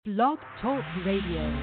Blog Talk Radio.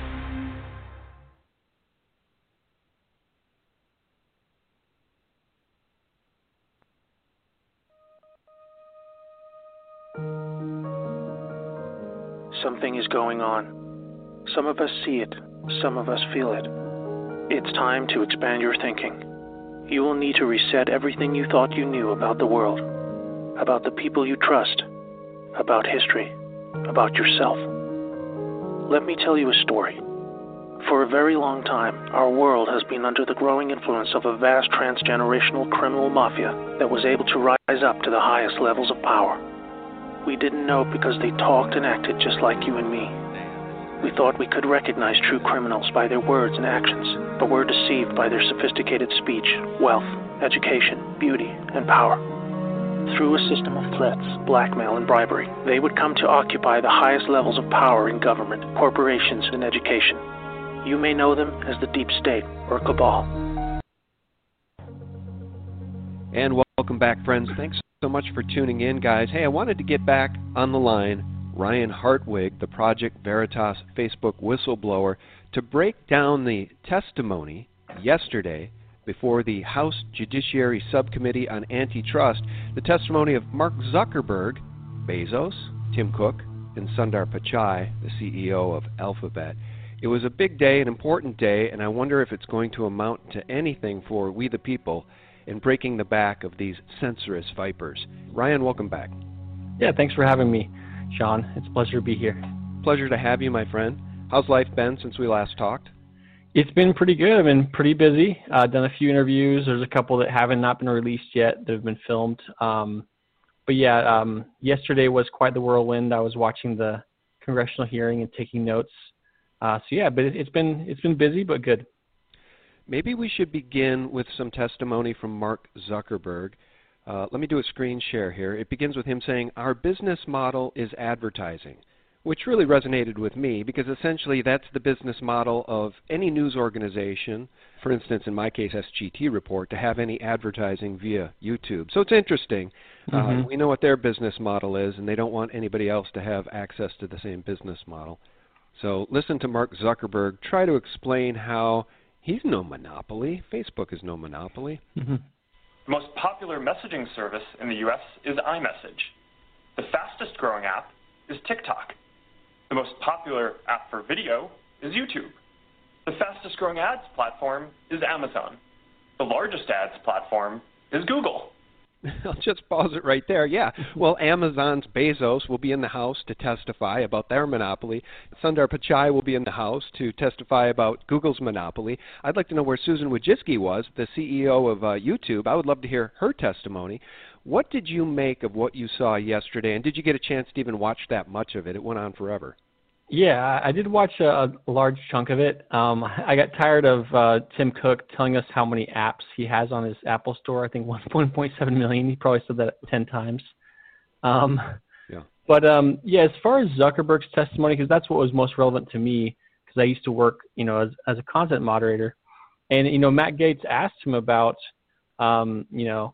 Something is going on. Some of us see it, some of us feel it. It's time to expand your thinking. You will need to reset everything you thought you knew about the world, about the people you trust, about history, about yourself. Let me tell you a story. For a very long time, our world has been under the growing influence of a vast transgenerational criminal mafia that was able to rise up to the highest levels of power. We didn't know because they talked and acted just like you and me. We thought we could recognize true criminals by their words and actions, but were deceived by their sophisticated speech, wealth, education, beauty, and power. Through a system of threats, blackmail, and bribery, they would come to occupy the highest levels of power in government, corporations, and education. You may know them as the Deep State or Cabal. And welcome back, friends. Thanks so much for tuning in, guys. Hey, I wanted to get back on the line Ryan Hartwig, the Project Veritas Facebook whistleblower, to break down the testimony yesterday before the House Judiciary Subcommittee on Antitrust, the testimony of Mark Zuckerberg, Bezos, Tim Cook, and Sundar Pichai, the CEO of Alphabet. It was a big day, an important day, and I wonder if it's going to amount to anything for we the people in breaking the back of these censorious vipers. Ryan, welcome back. Yeah, thanks for having me, Sean. It's a pleasure to be here. Pleasure to have you, my friend. How's life been since we last talked? It's been pretty good. I've been pretty busy. I've done a few interviews. There's a couple that haven't not been released yet that have been filmed. Yesterday was quite the whirlwind. I was watching the congressional hearing and taking notes. But it's been busy but good. Maybe we should begin with some testimony from Mark Zuckerberg. Let me do a screen share here. It begins with him saying, "Our business model is advertising," which really resonated with me because essentially that's the business model of any news organization, for instance, in my case, SGT Report, to have any advertising via YouTube. So it's interesting. We know what their business model is, and they don't want anybody else to have access to the same business model. So listen to Mark Zuckerberg try to explain how he's no monopoly. Facebook is no monopoly. The most popular messaging service in the U.S. is iMessage. The fastest growing app is TikTok. The most popular app for video is YouTube. The fastest growing ads platform is Amazon. The largest ads platform is Google. I'll just pause it right there. Yeah. Well, Amazon's Bezos will be in the House to testify about their monopoly. Sundar Pichai will be in the House to testify about Google's monopoly. I'd like to know where Susan Wojcicki was, the CEO of YouTube. I would love to hear her testimony. What did you make of what you saw yesterday, and did you get a chance to even watch that much of it? It went on forever. Yeah, I did watch a large chunk of it. I got tired of Tim Cook telling us how many apps he has on his Apple Store. I think 1.7 million. He probably said that 10 times. As far as Zuckerberg's testimony, because that's what was most relevant to me, because I used to work, as a content moderator, and Matt Gaetz asked him about, the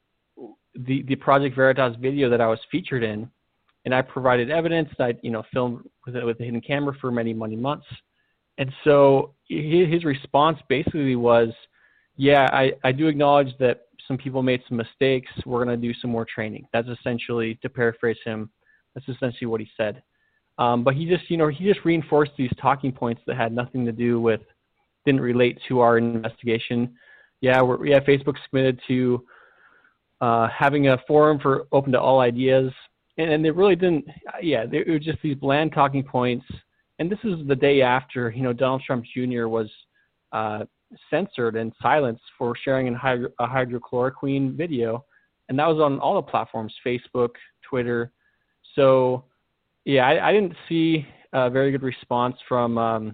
Project Veritas video that I was featured in. And I provided evidence. I, filmed with a hidden camera for many months. And so his response basically was, yeah, I do acknowledge that some people made some mistakes. We're going to do some more training. That's essentially, to paraphrase him, that's essentially what he said. But he just reinforced these talking points that had nothing to do with, didn't relate to our investigation. Facebook's committed to having a forum for open to all ideas. And it really didn't, it was just these bland talking points. And this is the day after, Donald Trump Jr. was censored and silenced for sharing a hydrochloroquine video. And that was on all the platforms, Facebook, Twitter. So, I didn't see a very good response from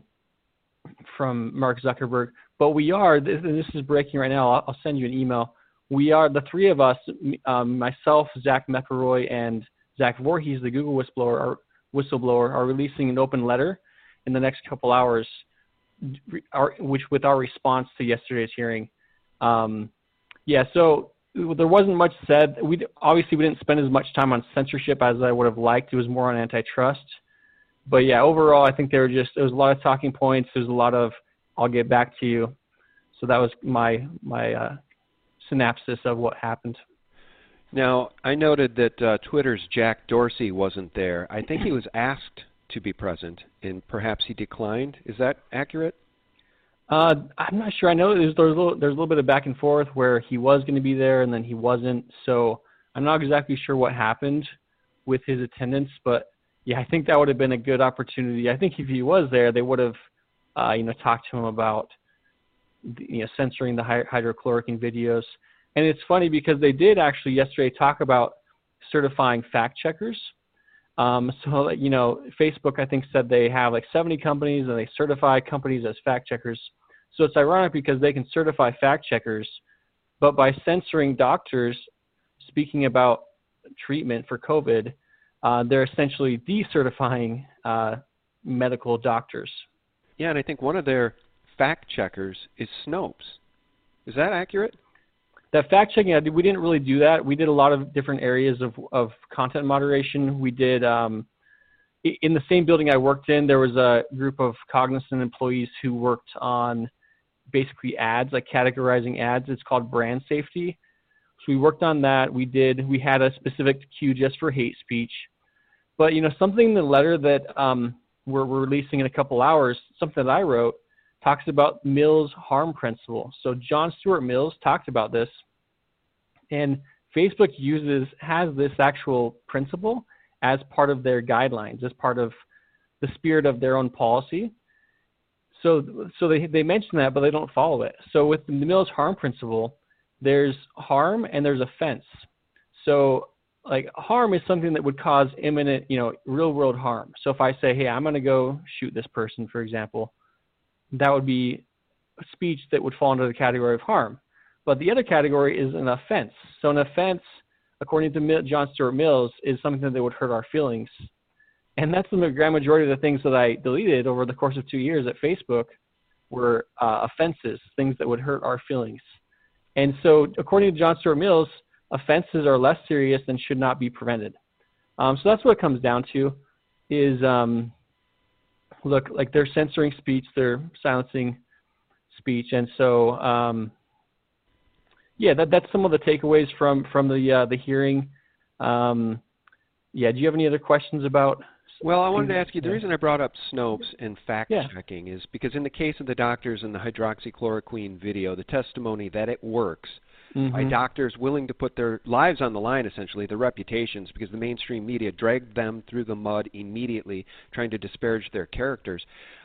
Mark Zuckerberg. But we are, this is breaking right now, I'll send you an email. We are, the three of us, myself, Zach McElroy, and Zach Voorhees, the Google whistleblower, are releasing an open letter in the next couple hours, with our response to yesterday's hearing. So there wasn't much said. We didn't spend as much time on censorship as I would have liked. It was more on antitrust. But yeah, overall, I think there was a lot of talking points. There's a lot of, I'll get back to you. So that was my synopsis of what happened. Now, I noted that Twitter's Jack Dorsey wasn't there. I think he was asked to be present, and perhaps he declined. Is that accurate? I'm not sure. I know there's a little bit of back and forth where he was going to be there and then he wasn't. So I'm not exactly sure what happened with his attendance, but yeah, I think that would have been a good opportunity. I think if he was there, they would have, talked to him about, censoring the hydrochloroquine videos. And it's funny because they did actually yesterday talk about certifying fact checkers. Facebook, I think, said they have like 70 companies and they certify companies as fact checkers. So it's ironic because they can certify fact checkers, but by censoring doctors speaking about treatment for COVID, they're essentially decertifying medical doctors. Yeah, and I think one of their fact checkers is Snopes. Is that accurate? That fact checking, we didn't really do that. We did a lot of different areas of content moderation. We did, in the same building I worked in, there was a group of Cognizant employees who worked on basically ads, like categorizing ads. It's called brand safety. So we worked on that. We had a specific queue just for hate speech. But, something in the letter that we're releasing in a couple hours, something that I wrote, talks about Mills' harm principle. So John Stuart Mills talked about this, and Facebook has this actual principle as part of their guidelines, as part of the spirit of their own policy. So they mention that, but they don't follow it. So with the Mills harm principle, there's harm and there's offense. So like harm is something that would cause imminent, real world harm. So if I say, hey, I'm going to go shoot this person, for example, that would be a speech that would fall under the category of harm. But the other category is an offense. So an offense, according to John Stuart Mills, is something that would hurt our feelings. And that's the grand majority of the things that I deleted over the course of 2 years at Facebook were offenses, things that would hurt our feelings. And so according to John Stuart Mills, offenses are less serious and should not be prevented. So that's what it comes down to is, look, like they're censoring speech, they're silencing speech. And so, that's some of the takeaways from the hearing. Do you have any other questions about? Well, I wanted to ask you, the reason I brought up Snopes and fact-checking is because in the case of the doctors in the hydroxychloroquine video, the testimony that it works by doctors willing to put their lives on the line, essentially, their reputations, because the mainstream media dragged them through the mud immediately, trying to disparage their characters.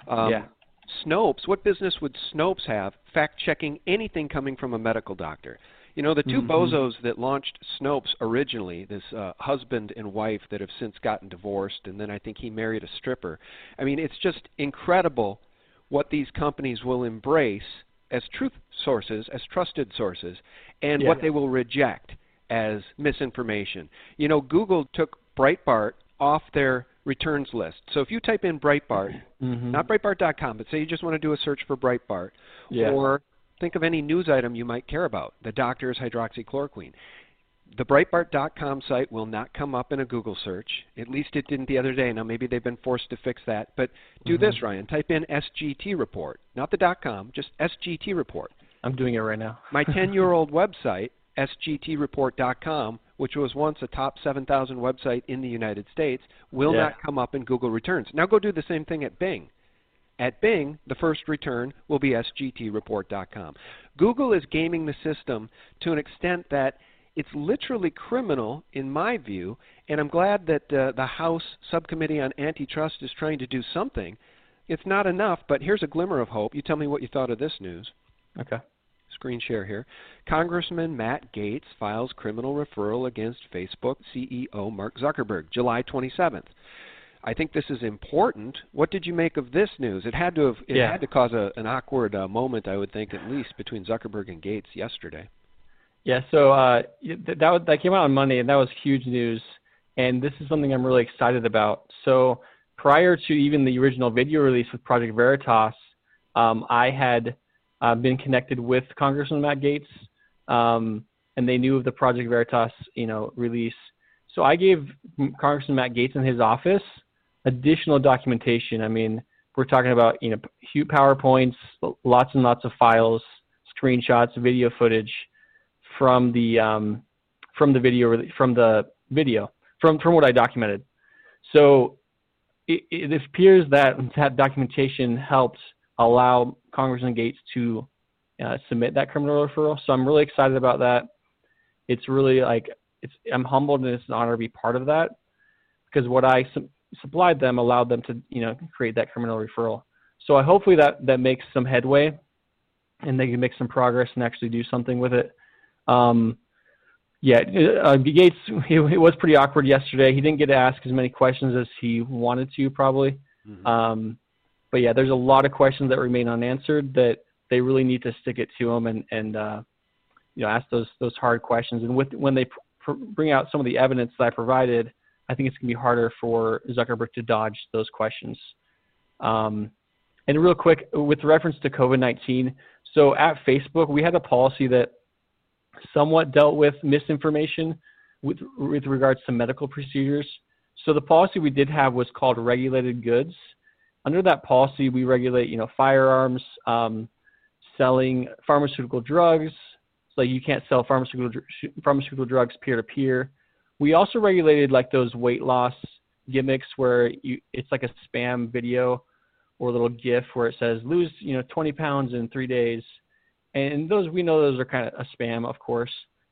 Snopes, what business would Snopes have fact-checking anything coming from a medical doctor? The two bozos that launched Snopes originally, this husband and wife that have since gotten divorced, and then I think he married a stripper. I mean, it's just incredible what these companies will embrace as truth sources, as trusted sources, and what they will reject as misinformation. Google took Breitbart off their returns list. So if you type in Breitbart, not Breitbart.com, but say you just want to do a search for Breitbart, or think of any news item you might care about, the doctor's hydroxychloroquine. The Breitbart.com site will not come up in a Google search. At least it didn't the other day. Now maybe they've been forced to fix that. But do this, Ryan. Type in SGT report, not the .com, just SGT report. I'm doing it right now. My 10-year-old website, sgtreport.com, which was once a top 7,000 website in the United States, will not come up in Google returns. Now go do the same thing at Bing. At Bing, the first return will be sgtreport.com. Google is gaming the system to an extent that it's literally criminal, in my view, and I'm glad that the House Subcommittee on Antitrust is trying to do something. It's not enough, but here's a glimmer of hope. You tell me what you thought of this news. Okay. Screen share here. Congressman Matt Gaetz files criminal referral against Facebook CEO Mark Zuckerberg, July 27th. I think this is important. What did you make of this news? It had to cause an awkward moment, I would think, at least between Zuckerberg and Gaetz yesterday. Yeah, so that came out on Monday, and that was huge news. And this is something I'm really excited about. So prior to even the original video release with Project Veritas, I had been connected with Congressman Matt Gaetz, and they knew of the Project Veritas, release. So I gave Congressman Matt Gaetz in his office additional documentation. I mean, we're talking about, huge PowerPoints, lots and lots of files, screenshots, video footage from the video, from what I documented. So it appears that documentation helped allow Congressman Gates to submit that criminal referral. So I'm really excited about that. It's really I'm humbled, and it's an honor to be part of that, because what I supplied them allowed them to, create that criminal referral. So hopefully that makes some headway, and they can make some progress and actually do something with it. Gates, he was pretty awkward yesterday. He didn't get to ask as many questions as he wanted to, probably. Mm-hmm. But yeah, there's a lot of questions that remain unanswered that they really need to stick it to him and ask those hard questions. And when they bring out some of the evidence that I provided, I think it's going to be harder for Zuckerberg to dodge those questions. And real quick, with reference to COVID-19, so at Facebook, we had a policy that somewhat dealt with misinformation with regards to medical procedures. So the policy we did have was called regulated goods. Under that policy, we regulate, firearms, selling pharmaceutical drugs. So you can't sell pharmaceutical drugs peer-to-peer. We also regulated those weight loss gimmicks where it's like a spam video or a little GIF where it says lose 20 pounds in 3 days, and we know those are kind of a spam, of course.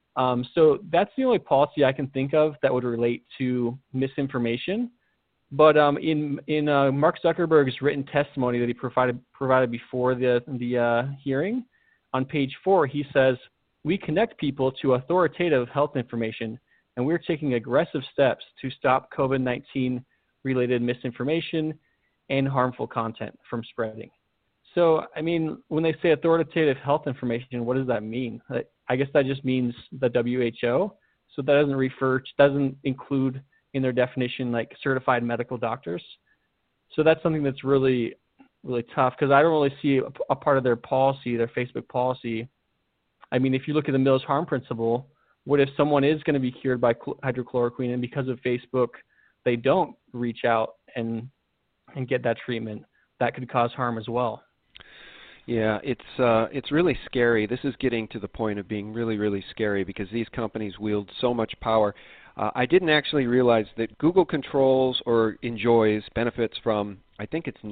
So that's the only policy I can think of that would relate to misinformation. But in Mark Zuckerberg's written testimony that he provided before the hearing, on page 4 he says, "We connect people to authoritative health information, and we're taking aggressive steps to stop COVID-19 related misinformation and harmful content from spreading." So, I mean, when they say authoritative health information, what does that mean? I guess that just means the WHO. So that doesn't include in their definition certified medical doctors. So that's something that's really, really tough, because I don't really see a part of their policy, their Facebook policy. I mean, if you look at the Mills harm principle, what if someone is going to be cured by hydrochloroquine, and because of Facebook, they don't reach out and get that treatment? That could cause harm as well. Yeah, it's really scary. This is getting to the point of being really, really scary, because these companies wield so much power. I didn't actually realize that Google controls or benefits from, I think it's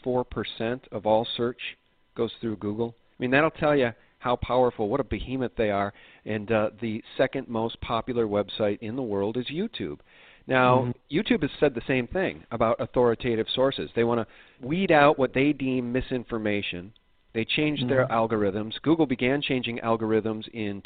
94% of all search goes through Google. I mean, that'll tell you how powerful, what a behemoth they are. And the second most popular website in the world is YouTube. Now, YouTube has said the same thing about authoritative sources. They want to weed out what they deem misinformation. They changed their algorithms. Google began changing algorithms in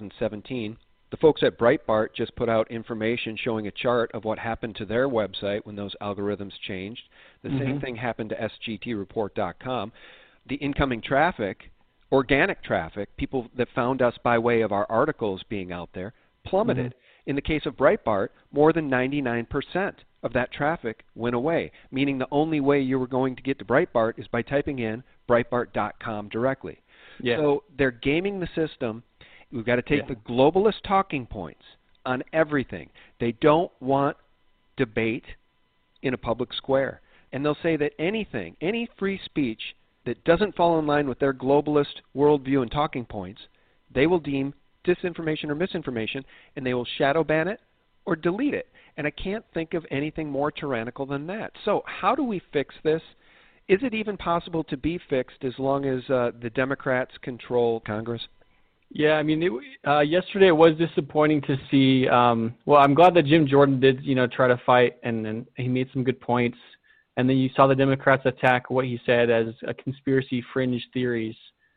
2017. The folks at Breitbart just put out information showing a chart of what happened to their website when those algorithms changed. The same thing happened to sgtreport.com. The incoming traffic, organic traffic, people that found us by way of our articles being out there, plummeted. In the case of Breitbart, more than 99% of that traffic went away, meaning the only way you were going to get to Breitbart is by typing in Breitbart.com directly. Yeah. So they're gaming the system. We've got to take the globalist talking points on everything. They don't want debate in a public square. And they'll say that anything, any free speech that doesn't fall in line with their globalist worldview and talking points, they will deem disinformation or misinformation, and they will shadow ban it or delete it. And I can't think of anything more tyrannical than that. So how do we fix this? Is it even possible to be fixed as long as the Democrats control Congress? Yeah, I mean, yesterday it was disappointing to see. Well, I'm glad that Jim Jordan did, try to fight, and he made some good points. And then you saw the Democrats attack what he said as a conspiracy fringe theories,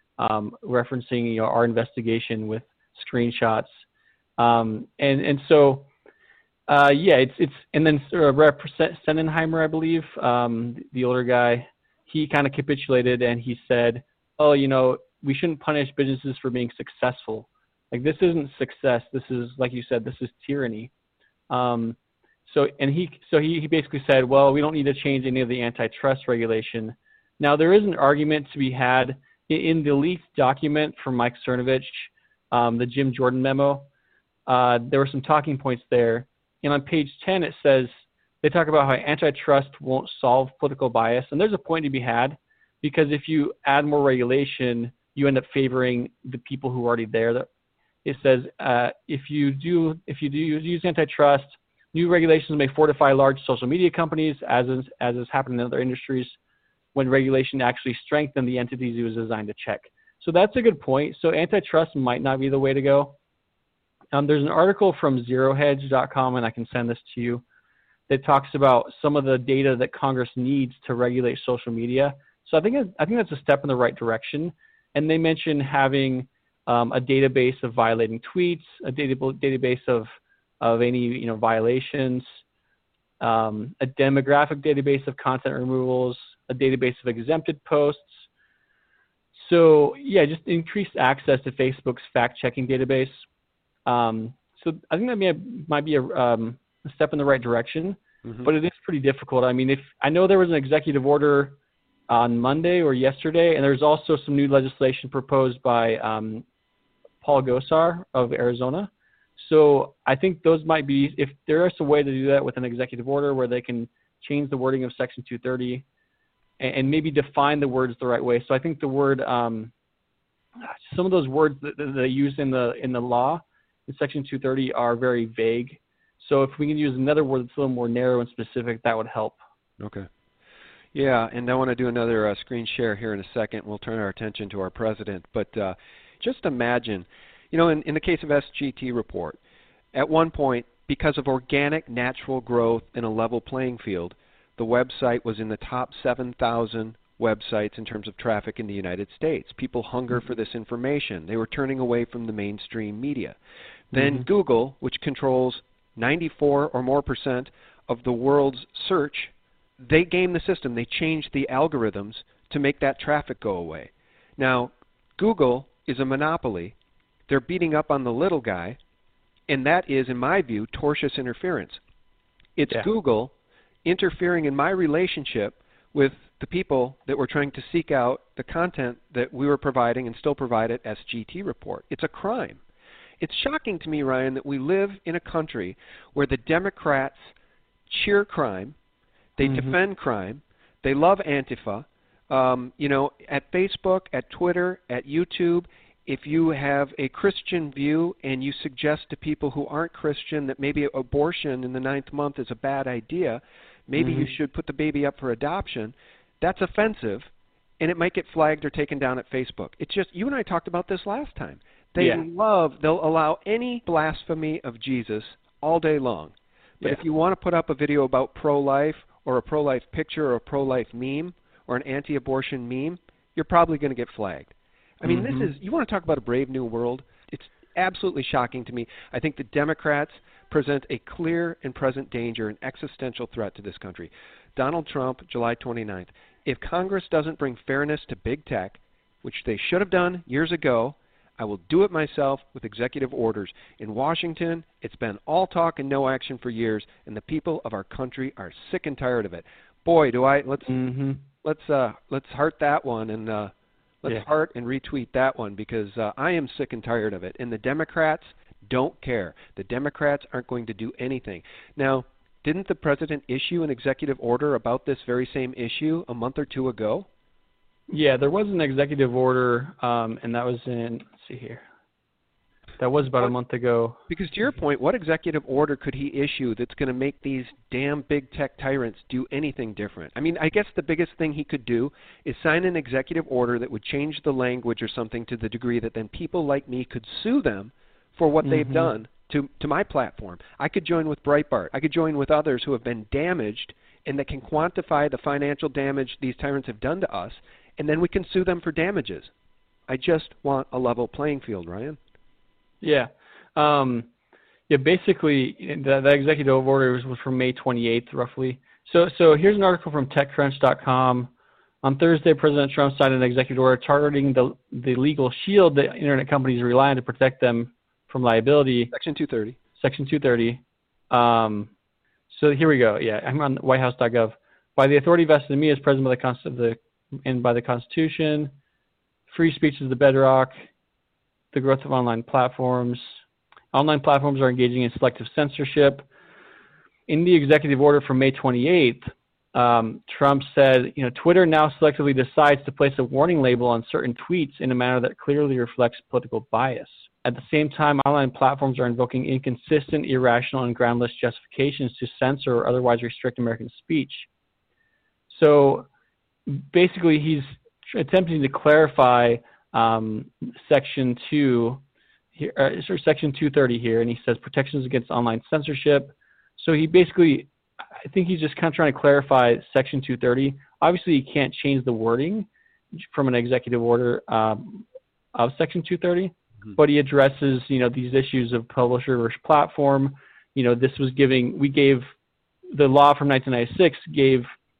referencing our investigation with screenshots. And so it's and then Rep. Sennenheimer, I believe, the older guy, he kind of capitulated and he said, we shouldn't punish businesses for being successful. This isn't success. This is, like you said, this is tyranny. So he basically said, well, we don't need to change any of the antitrust regulation. Now, there is an argument to be had in the leaked document from Mike Cernovich, the Jim Jordan memo. There were some talking points there. And on page 10, it says they talk about how antitrust won't solve political bias. And there's a point to be had, because if you add more regulation, you end up favoring the people who are already there. It says if you do use antitrust, new regulations may fortify large social media companies, as is happening in other industries, when regulation actually strengthens the entities it was designed to check. So that's a good point. So antitrust might not be the way to go. There's an article from zerohedge.com, and I can send this to you, that talks about some of the data that Congress needs to regulate social media. So I think that's a step in the right direction. And they mention having a database of violating tweets, a database of any violations, a demographic database of content removals, a database of exempted posts. So yeah, just increased access to Facebook's fact-checking database. So I think that might be a step in the right direction, but it is pretty difficult. I mean, I know there was an executive order on Monday or yesterday, and there's also some new legislation proposed by Paul Gosar of Arizona. So I think those might be, if there is a way to do that with an executive order where they can change the wording of Section 230 and maybe define the words the right way. So I think the word, some of those words that they use in the law in Section 230 are very vague. So if we can use another word that's a little more narrow and specific, that would help. Okay. Yeah, and I want to do another screen share here in a second. We'll turn our attention to our president. But just imagine, in the case of SGT Report, at one point, because of organic natural growth in a level playing field, the website was in the top 7,000 websites in terms of traffic in the United States. People hunger for this information. They were turning away from the mainstream media. Then Google, which controls 94 or more % of the world's search, they game the system. They change the algorithms to make that traffic go away. Now, Google is a monopoly. They're beating up on the little guy, and that is, in my view, tortious interference. It's Google interfering in my relationship with the people that were trying to seek out the content that we were providing and still provide at SGT Report. It's a crime. It's shocking to me, Ryan, that we live in a country where the Democrats cheer crime, they defend crime, they love Antifa. At Facebook, at Twitter, at YouTube, if you have a Christian view and you suggest to people who aren't Christian that maybe abortion in the 9th month is a bad idea, maybe you should put the baby up for adoption, that's offensive, and it might get flagged or taken down at Facebook. It's just, you and I talked about this last time. They'll allow any blasphemy of Jesus all day long. But if you want to put up a video about pro-life or a pro-life picture or a pro-life meme or an anti-abortion meme, you're probably going to get flagged. I mean, this is, you want to talk about a brave new world? It's absolutely shocking to me. I think the Democrats present a clear and present danger, an existential threat to this country. Donald Trump, July 29th. If Congress doesn't bring fairness to big tech, which they should have done years ago, I will do it myself with executive orders. In Washington, it's been all talk and no action for years, and the people of our country are sick and tired of it. Boy, let's heart that one, and let's heart and retweet that one, because I am sick and tired of it. And the Democrats don't care. The Democrats aren't going to do anything. Now, didn't the president issue an executive order about this very same issue a month or two ago? Yeah, there was an executive order, and that was in, let's see here. That was about a month ago. Because to your point, what executive order could he issue that's going to make these damn big tech tyrants do anything different? I mean, I guess the biggest thing he could do is sign an executive order that would change the language or something to the degree that then people like me could sue them for what they've done to my platform. I could join with Breitbart. I could join with others who have been damaged and that can quantify the financial damage these tyrants have done to us, and then we can sue them for damages. I just want a level playing field, Ryan. Yeah. Basically, the executive order was from May 28th, roughly. So here's an article from TechCrunch.com. On Thursday, President Trump signed an executive order targeting the legal shield that Internet companies rely on to protect them from liability. Section 230. Section 230. So here we go. Yeah, I'm on whitehouse.gov. By the authority vested in me as President by the Constitution, free speech is the bedrock. The growth of online platforms. Online platforms are engaging in selective censorship. in the executive order from May 28th, Trump said, Twitter now selectively decides to place a warning label on certain tweets in a manner that clearly reflects political bias. At the same time, online platforms are invoking inconsistent, irrational, and groundless justifications to censor or otherwise restrict American speech. So basically, he's attempting to clarify Section 2, Section 230 here, and he says protections against online censorship. So he basically, I think he's just kind of trying to clarify Section 230. Obviously, he can't change the wording from an executive order of Section 230, but he addresses, these issues of publisher versus platform. This was the law from 1996 gave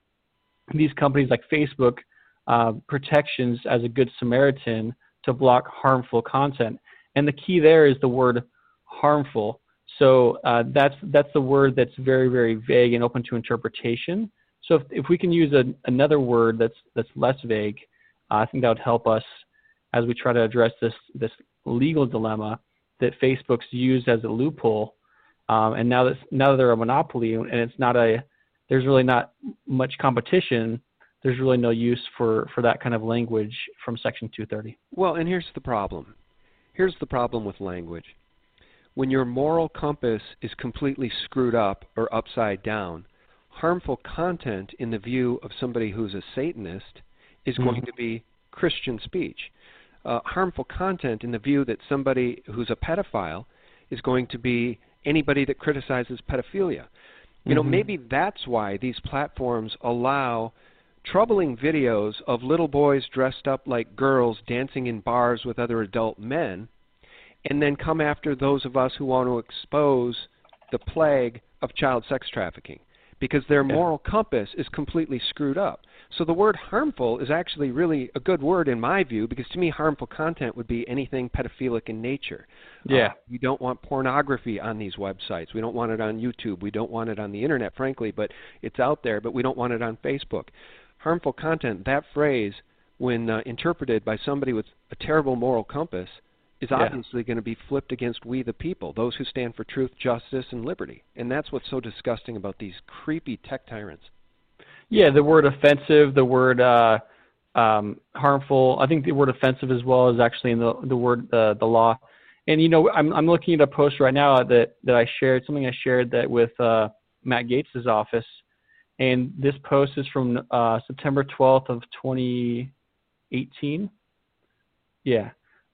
these companies like Facebook protections as a good Samaritan to block harmful content. And the key there is the word harmful. So that's the word that's very, very vague and open to interpretation. So if we can use another word that's less vague, I think that would help us as we try to address this legal dilemma that Facebook's used as a loophole. And now that they're a monopoly and there's really not much competition, there's really no use for that kind of language from Section 230. Well, and here's the problem. Here's the problem with language. When your moral compass is completely screwed up or upside down, harmful content in the view of somebody who's a Satanist is going to be Christian speech. Harmful content in the view that somebody who's a pedophile is going to be anybody that criticizes pedophilia. Maybe that's why these platforms allow troubling videos of little boys dressed up like girls dancing in bars with other adult men, and then come after those of us who want to expose the plague of child sex trafficking, because their moral compass is completely screwed up. So the word harmful is actually really a good word in my view, because to me harmful content would be anything pedophilic in nature. Yeah. We don't want pornography on these websites. We don't want it on YouTube. We don't want it on the internet, frankly, but it's out there, but we don't want it on Facebook. Harmful content, that phrase, when interpreted by somebody with a terrible moral compass, is obviously going to be flipped against we the people, those who stand for truth, justice, and liberty. And that's what's so disgusting about these creepy tech tyrants. Yeah, the word offensive, the word harmful, I think the word offensive as well is actually in the word, the law. And, I'm looking at a post right now that I shared, something I shared that with Matt Gaetz' office. And this post is from September 12th of 2018. Yeah.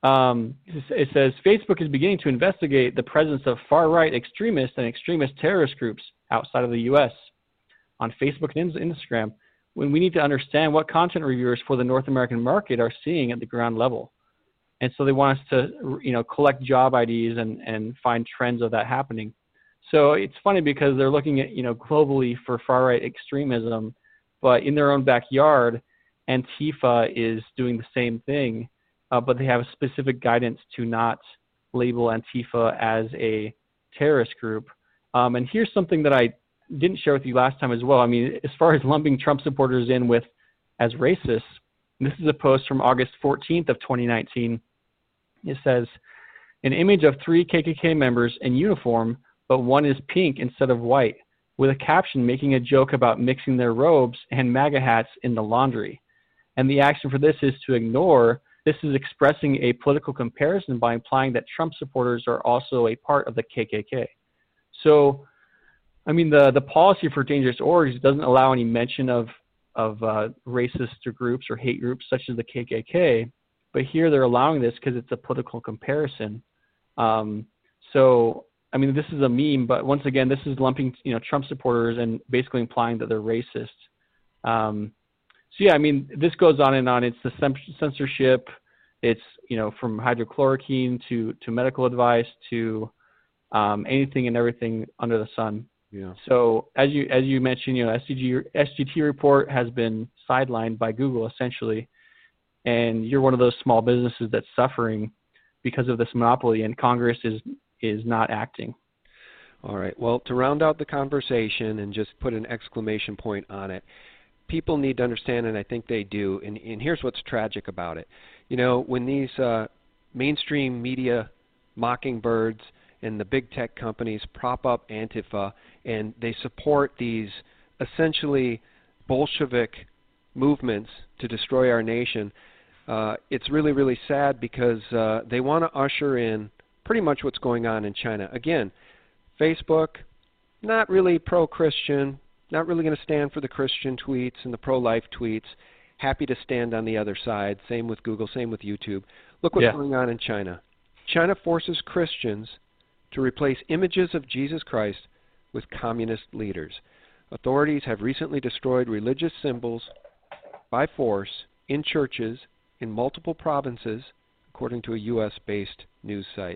It says, Facebook is beginning to investigate the presence of far-right extremists and extremist terrorist groups outside of the U.S. on Facebook and Instagram, when we need to understand what content reviewers for the North American market are seeing at the ground level. And so they want us to, collect job IDs and find trends of that happening. So it's funny because they're looking at, globally for far-right extremism, but in their own backyard, Antifa is doing the same thing. But they have a specific guidance to not label Antifa as a terrorist group. And here's something that I didn't share with you last time as well. I mean, as far as lumping Trump supporters in as racists, this is a post from August 14th of 2019. It says, an image of 3 KKK members in uniform, but one is pink instead of white, with a caption making a joke about mixing their robes and MAGA hats in the laundry. And the action for this is to ignore. This is expressing a political comparison by implying that Trump supporters are also a part of the KKK. So, I mean, the policy for dangerous orgs doesn't allow any mention of racist groups or hate groups such as the KKK, but here they're allowing this because it's a political comparison. So, I mean, this is a meme, but once again, this is lumping Trump supporters and basically implying that they're racist. So yeah, I mean, this goes on and on. It's the censorship. It's, from hydrochloroquine to medical advice to anything and everything under the sun. Yeah. So as you mentioned, SGT report has been sidelined by Google essentially, and you're one of those small businesses that's suffering because of this monopoly, and Congress is not acting. All right. Well, to round out the conversation and just put an exclamation point on it, people need to understand, and I think they do, and here's what's tragic about it. When these mainstream media mockingbirds and the big tech companies prop up Antifa, and they support these essentially Bolshevik movements to destroy our nation. It's really, really sad because they want to usher in pretty much what's going on in China. Again, Facebook, not really pro-Christian, not really going to stand for the Christian tweets and the pro-life tweets, happy to stand on the other side. Same with Google, same with YouTube. Look what's going on in China. China forces Christians to replace images of Jesus Christ with communist leaders. Authorities have recently destroyed religious symbols by force in churches in multiple provinces, according to a U.S.-based news site.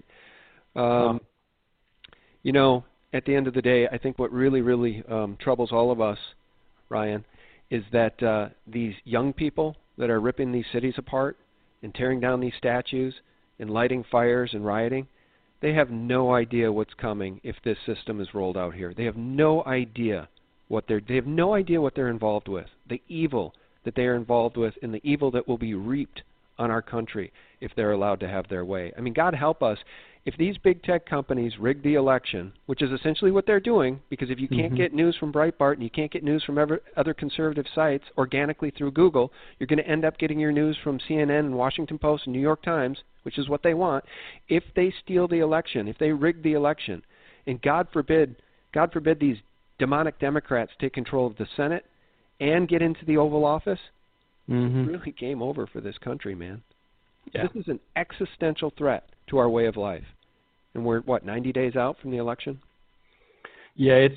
You know, at the end of the day, I think what really, really troubles all of us, Ryan, is that these young people that are ripping these cities apart and tearing down these statues and lighting fires and rioting, they have no idea what's coming if this system is rolled out here. They have no idea what they're involved with, the evil that they are involved with, and the evil that will be reaped on our country if they're allowed to have their way. I mean, God help us. If these big tech companies rig the election, which is essentially what they're doing, because if you can't get news from Breitbart and you can't get news from other conservative sites organically through Google, you're going to end up getting your news from CNN and Washington Post and New York Times, which is what they want. If they steal the election, if they rig the election, and God forbid these demonic Democrats take control of the Senate and get into the Oval Office, it's really game over for this country, man. Yeah. This is an existential threat to our way of life. And we're, 90 days out from the election? Yeah,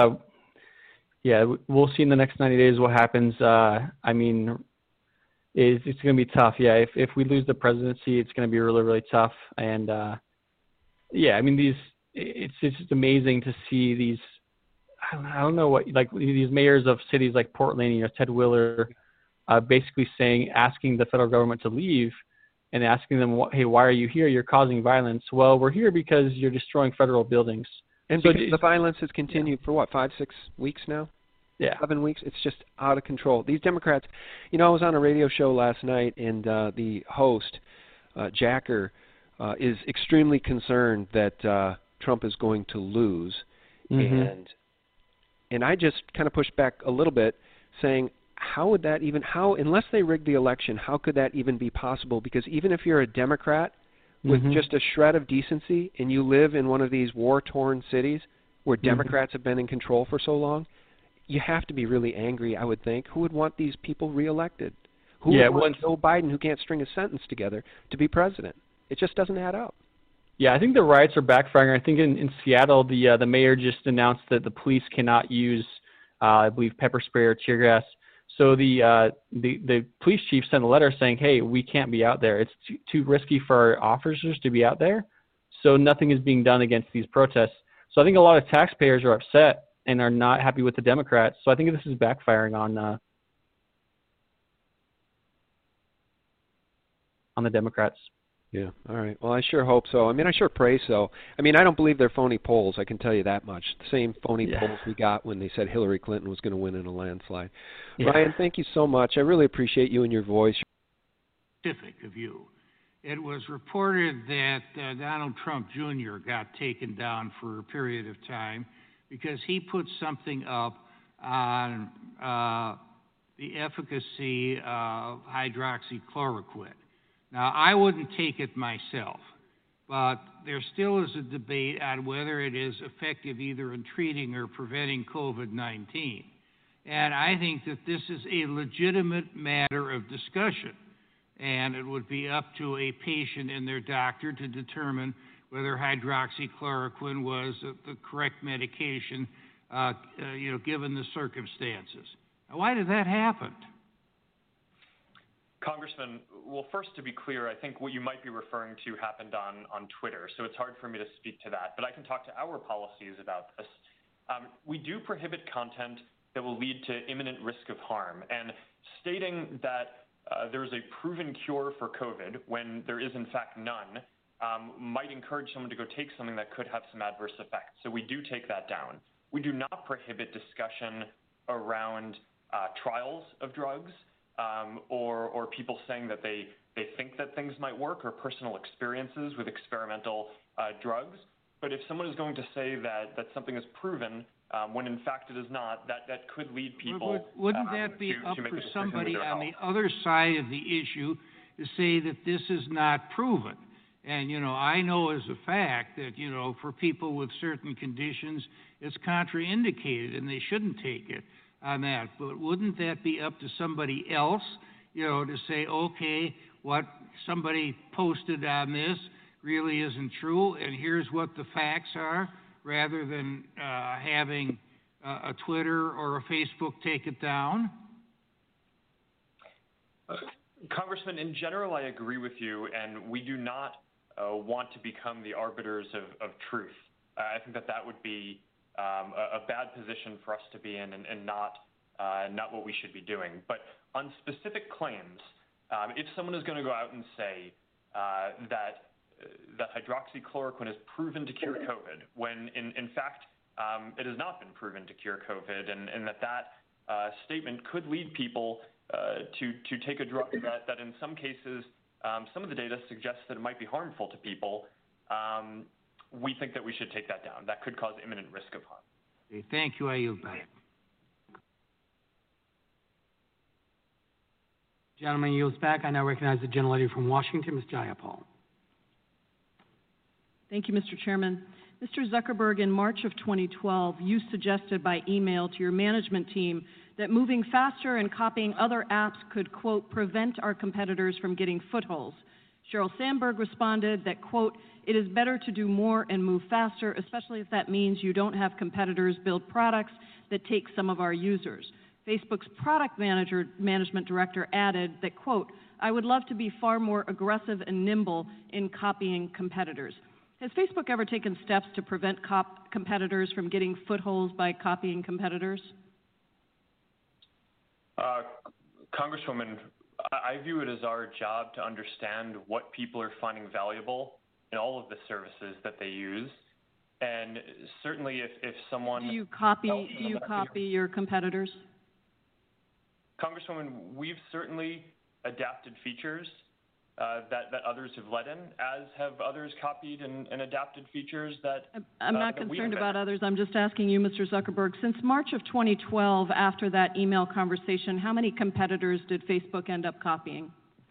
we'll see in the next 90 days what happens. I mean, it's going to be tough. Yeah, if we lose the presidency, it's going to be really, really tough. And, I mean, it's just amazing to see these, I don't know what, like these mayors of cities like Portland, Ted Wheeler, basically asking the federal government to leave and asking them, hey, why are you here? You're causing violence. Well, we're here because you're destroying federal buildings. And so the violence has continued for 5-6 weeks now? Yeah. 7 weeks? It's just out of control. These Democrats, I was on a radio show last night, and the host, Jacker, is extremely concerned that Trump is going to lose. And I just kind of pushed back a little bit, saying, unless they rig the election, how could that even be possible? Because even if you're a Democrat with just a shred of decency and you live in one of these war-torn cities where Democrats have been in control for so long, you have to be really angry, I would think. Who would want these people reelected? Who would want Joe Biden, who can't string a sentence together, to be president? It just doesn't add up. Yeah, I think the riots are backfiring. I think in Seattle, the mayor just announced that the police cannot use, I believe, pepper spray or tear gas. So the police chief sent a letter saying, hey, we can't be out there. It's too risky for our officers to be out there. So nothing is being done against these protests. So I think a lot of taxpayers are upset and are not happy with the Democrats. So I think this is backfiring on the Democrats. Yeah, all right. Well, I sure hope so. I mean, I sure pray so. I mean, I don't believe they're phony polls, I can tell you that much. The same phony polls we got when they said Hillary Clinton was going to win in a landslide. Yeah. Ryan, thank you so much. I really appreciate you and your voice. Specific of you. It was reported that Donald Trump Jr. got taken down for a period of time because he put something up on the efficacy of hydroxychloroquine. Now, I wouldn't take it myself, but there still is a debate on whether it is effective either in treating or preventing COVID-19. And I think that this is a legitimate matter of discussion, and it would be up to a patient and their doctor to determine whether hydroxychloroquine was the correct medication, given the circumstances. Now, why did that happen? Congressman, well, first, to be clear, I think what you might be referring to happened on Twitter, so it's hard for me to speak to that. But I can talk to our policies about this. We do prohibit content that will lead to imminent risk of harm. And stating that there is a proven cure for COVID when there is, in fact, none, might encourage someone to go take something that could have some adverse effects. So we do take that down. We do not prohibit discussion around trials of drugs. Or people saying that they think that things might work, or personal experiences with experimental drugs. But if someone is going to say that something is proven when in fact it is not, that could lead people. Wouldn't that be up to make for a decision somebody with their on health. the other side of the issue to say that this is not proven? And, I know as a fact that, for people with certain conditions, it's contraindicated and they shouldn't take it on that. But wouldn't that be up to somebody else, to say, okay, what somebody posted on this really isn't true, and here's what the facts are, rather than having a Twitter or a Facebook take it down? Congressman, in general, I agree with you, and we do not want to become the arbiters of truth. I think that would be a bad position for us to be in, and not what we should be doing. But on specific claims, if someone is going to go out and say that hydroxychloroquine is proven to cure COVID, when in fact it has not been proven to cure COVID, and that statement could lead people to take a drug that in some cases, some of the data suggests that it might be harmful to people, we think that we should take that down. That could cause imminent risk of harm. Okay, thank you. I yield back. Gentleman yields back. I now recognize the gentlelady from Washington, Ms. Jayapal. Thank you, Mr. Chairman. Mr. Zuckerberg, in March of 2012, you suggested by email to your management team that moving faster and copying other apps could, quote, prevent our competitors from getting footholds. Sheryl Sandberg responded that, quote, it is better to do more and move faster, especially if that means you don't have competitors build products that take some of our users. Facebook's product management director added that, quote, I would love to be far more aggressive and nimble in copying competitors. Has Facebook ever taken steps to prevent competitors from getting footholds by copying competitors? Congresswoman, I view it as our job to understand what people are finding valuable in all of the services that they use. And certainly if someone... Do you copy your competitors? Congresswoman, we've certainly adapted features that others have led in, as have others copied and adapted features that I'm not concerned about others. I'm just asking you, Mr. Zuckerberg, since March of 2012, after that email conversation, how many competitors did Facebook end up copying?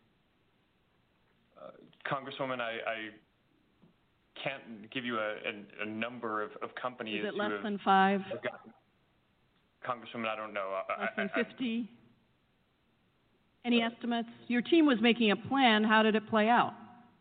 Congresswoman, I can't give you a number of companies. Is it less than 5? Congresswoman, I don't know. Less than 50? Any estimates? Your team was making a plan. How did it play out?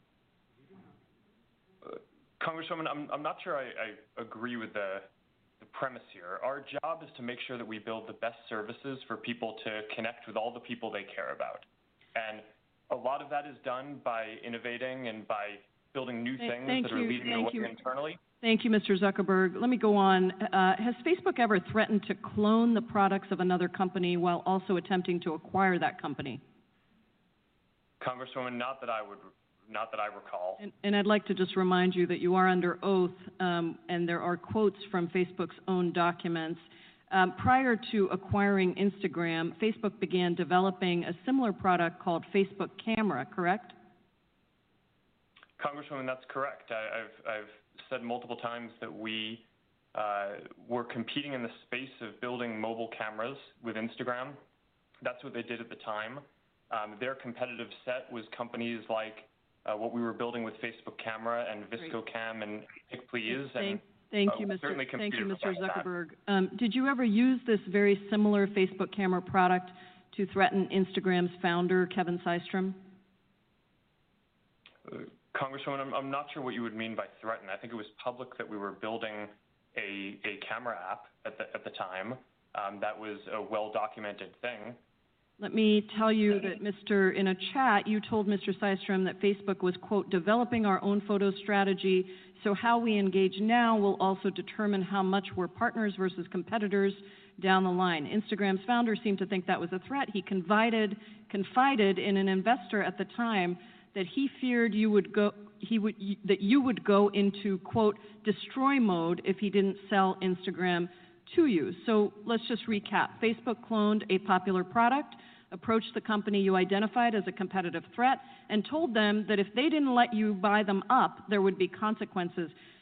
Congresswoman, I'm not sure I agree with the premise here. Our job is to make sure that we build the best services for people to connect with all the people they care about. And a lot of that is done by innovating and by building new things that are leading the way internally. Thank you, Mr. Zuckerberg. Let me go on. Has Facebook ever threatened to clone the products of another company while also attempting to acquire that company? Congresswoman, not that I recall. And I'd like to just remind you that you are under oath, and there are quotes from Facebook's own documents. Prior to acquiring Instagram, Facebook began developing a similar product called Facebook Camera, correct? Congresswoman, that's correct. I've said multiple times that we were competing in the space of building mobile cameras with Instagram. That's what they did at the time. Their competitive set was companies like what we were building with Facebook Camera and ViscoCam and PicPlease. Thank you, Mr. Zuckerberg. Did you ever use this very similar Facebook Camera product to threaten Instagram's founder, Kevin Systrom? Congresswoman, I'm not sure what you would mean by threaten. I think it was public that we were building a camera app at the time. That was a well-documented thing. Let me tell you that, in a chat, you told Mr. Systrom that Facebook was, quote, developing our own photo strategy, so how we engage now will also determine how much we're partners versus competitors down the line. Instagram's founder seemed to think that was a threat. He confided in an investor at the time that he feared you would go into, quote, destroy mode if he didn't sell Instagram to you. So let's just recap. Facebook cloned a popular product, approached the company you identified as a competitive threat, and told them that if they didn't let you buy them up, there would be consequences.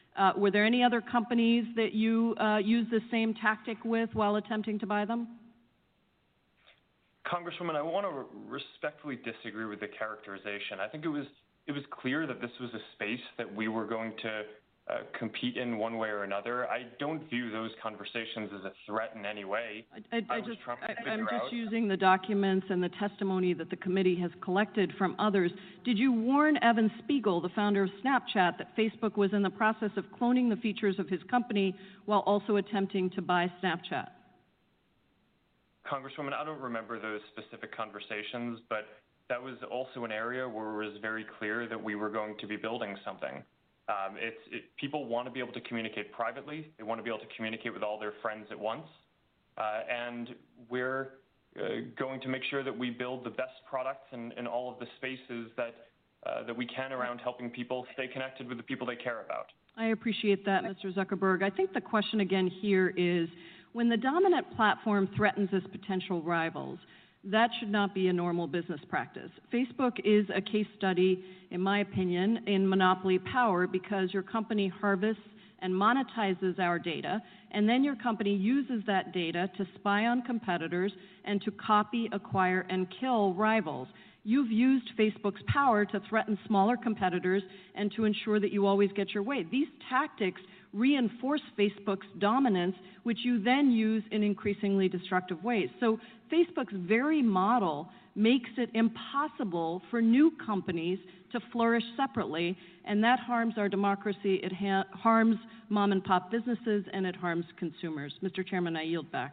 Were there any other companies that you used the same tactic with while attempting to buy them? Congresswoman, I want to respectfully disagree with the characterization. I think it was clear that this was a space that we were going to compete in one way or another. I don't view those conversations as a threat in any way. I'm just using the documents and the testimony that the committee has collected from others. Did you warn Evan Spiegel, the founder of Snapchat, that Facebook was in the process of cloning the features of his company while also attempting to buy Snapchat? Congresswoman, I don't remember those specific conversations, but that was also an area where it was very clear that we were going to be building something. People want to be able to communicate privately. They want to be able to communicate with all their friends at once. And we're going to make sure that we build the best products in all of the spaces that we can around helping people stay connected with the people they care about. I appreciate that, Mr. Zuckerberg. I think the question again here is, when the dominant platform threatens its potential rivals, that should not be a normal business practice. Facebook is a case study, in my opinion, in monopoly power because your company harvests and monetizes our data, and then your company uses that data to spy on competitors and to copy, acquire, and kill rivals. You've used Facebook's power to threaten smaller competitors and to ensure that you always get your way. These tactics reinforce Facebook's dominance, which you then use in increasingly destructive ways. So Facebook's very model makes it impossible for new companies to flourish separately, and that harms our democracy, it harms mom-and-pop businesses, and it harms consumers. Mr. Chairman, I yield back.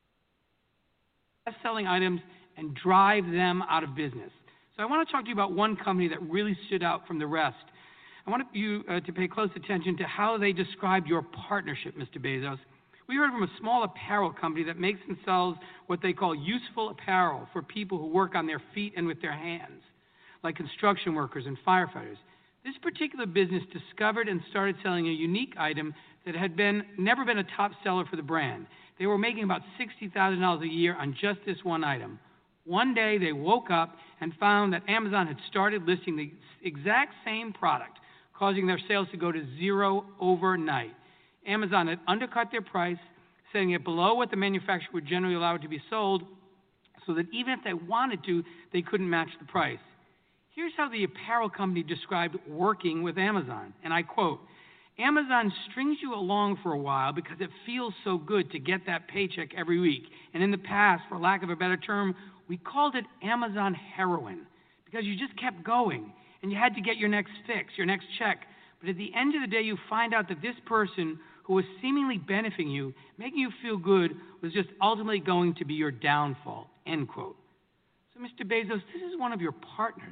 Best-selling items and drive them out of business. So I want to talk to you about one company that really stood out from the rest. I want you to pay close attention to how they described your partnership, Mr. Bezos. We heard from a small apparel company that makes and sells what they call useful apparel for people who work on their feet and with their hands, like construction workers and firefighters. This particular business discovered and started selling a unique item that had never been a top seller for the brand. They were making about $60,000 a year on just this one item. One day they woke up and found that Amazon had started listing the exact same product, causing their sales to go to zero overnight. Amazon had undercut their price, setting it below what the manufacturer would generally allow it to be sold, so that even if they wanted to, they couldn't match the price. Here's how the apparel company described working with Amazon, and I quote, "Amazon strings you along for a while because it feels so good to get that paycheck every week. And in the past, for lack of a better term, we called it Amazon heroin because you just kept going and you had to get your next fix, your next check. But at the end of the day, you find out that this person who was seemingly benefiting you, making you feel good, was just ultimately going to be your downfall," end quote. So, Mr. Bezos, this is one of your partners.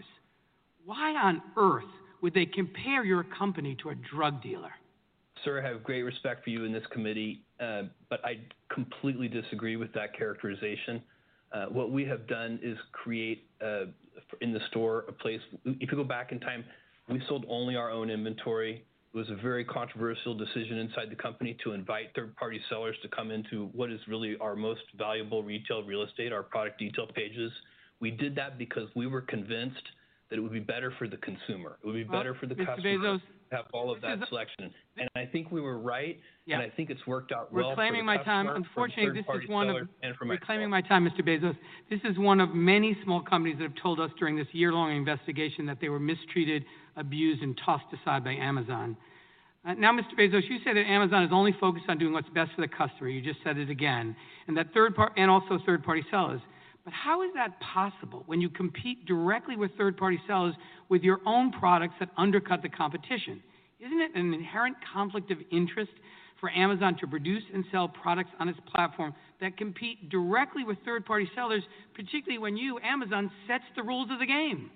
Why on earth would they compare your company to a drug dealer? Sir, I have great respect for you in this committee, but I completely disagree with that characterization. What we have done is create in the store a place. If you go back in time, we sold only our own inventory. It was a very controversial decision inside the company to invite third-party sellers to come into what is really our most valuable retail real estate, our product detail pages. We did that because we were convinced that it would be better for the consumer. It would be better for the customer to have all of that selection. And I think we were right, and I think it's worked out well for the customer. Reclaiming my time. Unfortunately, this is one of reclaiming my time, Mr. Bezos. This is one of many small companies that have told us during this year-long investigation that they were mistreated, abused, and tossed aside by Amazon. Now, Mr. Bezos, you say that Amazon is only focused on doing what's best for the customer. You just said it again, and that also third-party sellers. But how is that possible when you compete directly with third-party sellers with your own products that undercut the competition? Isn't it an inherent conflict of interest for Amazon to produce and sell products on its platform that compete directly with third-party sellers, particularly when you, Amazon, sets the rules of the game?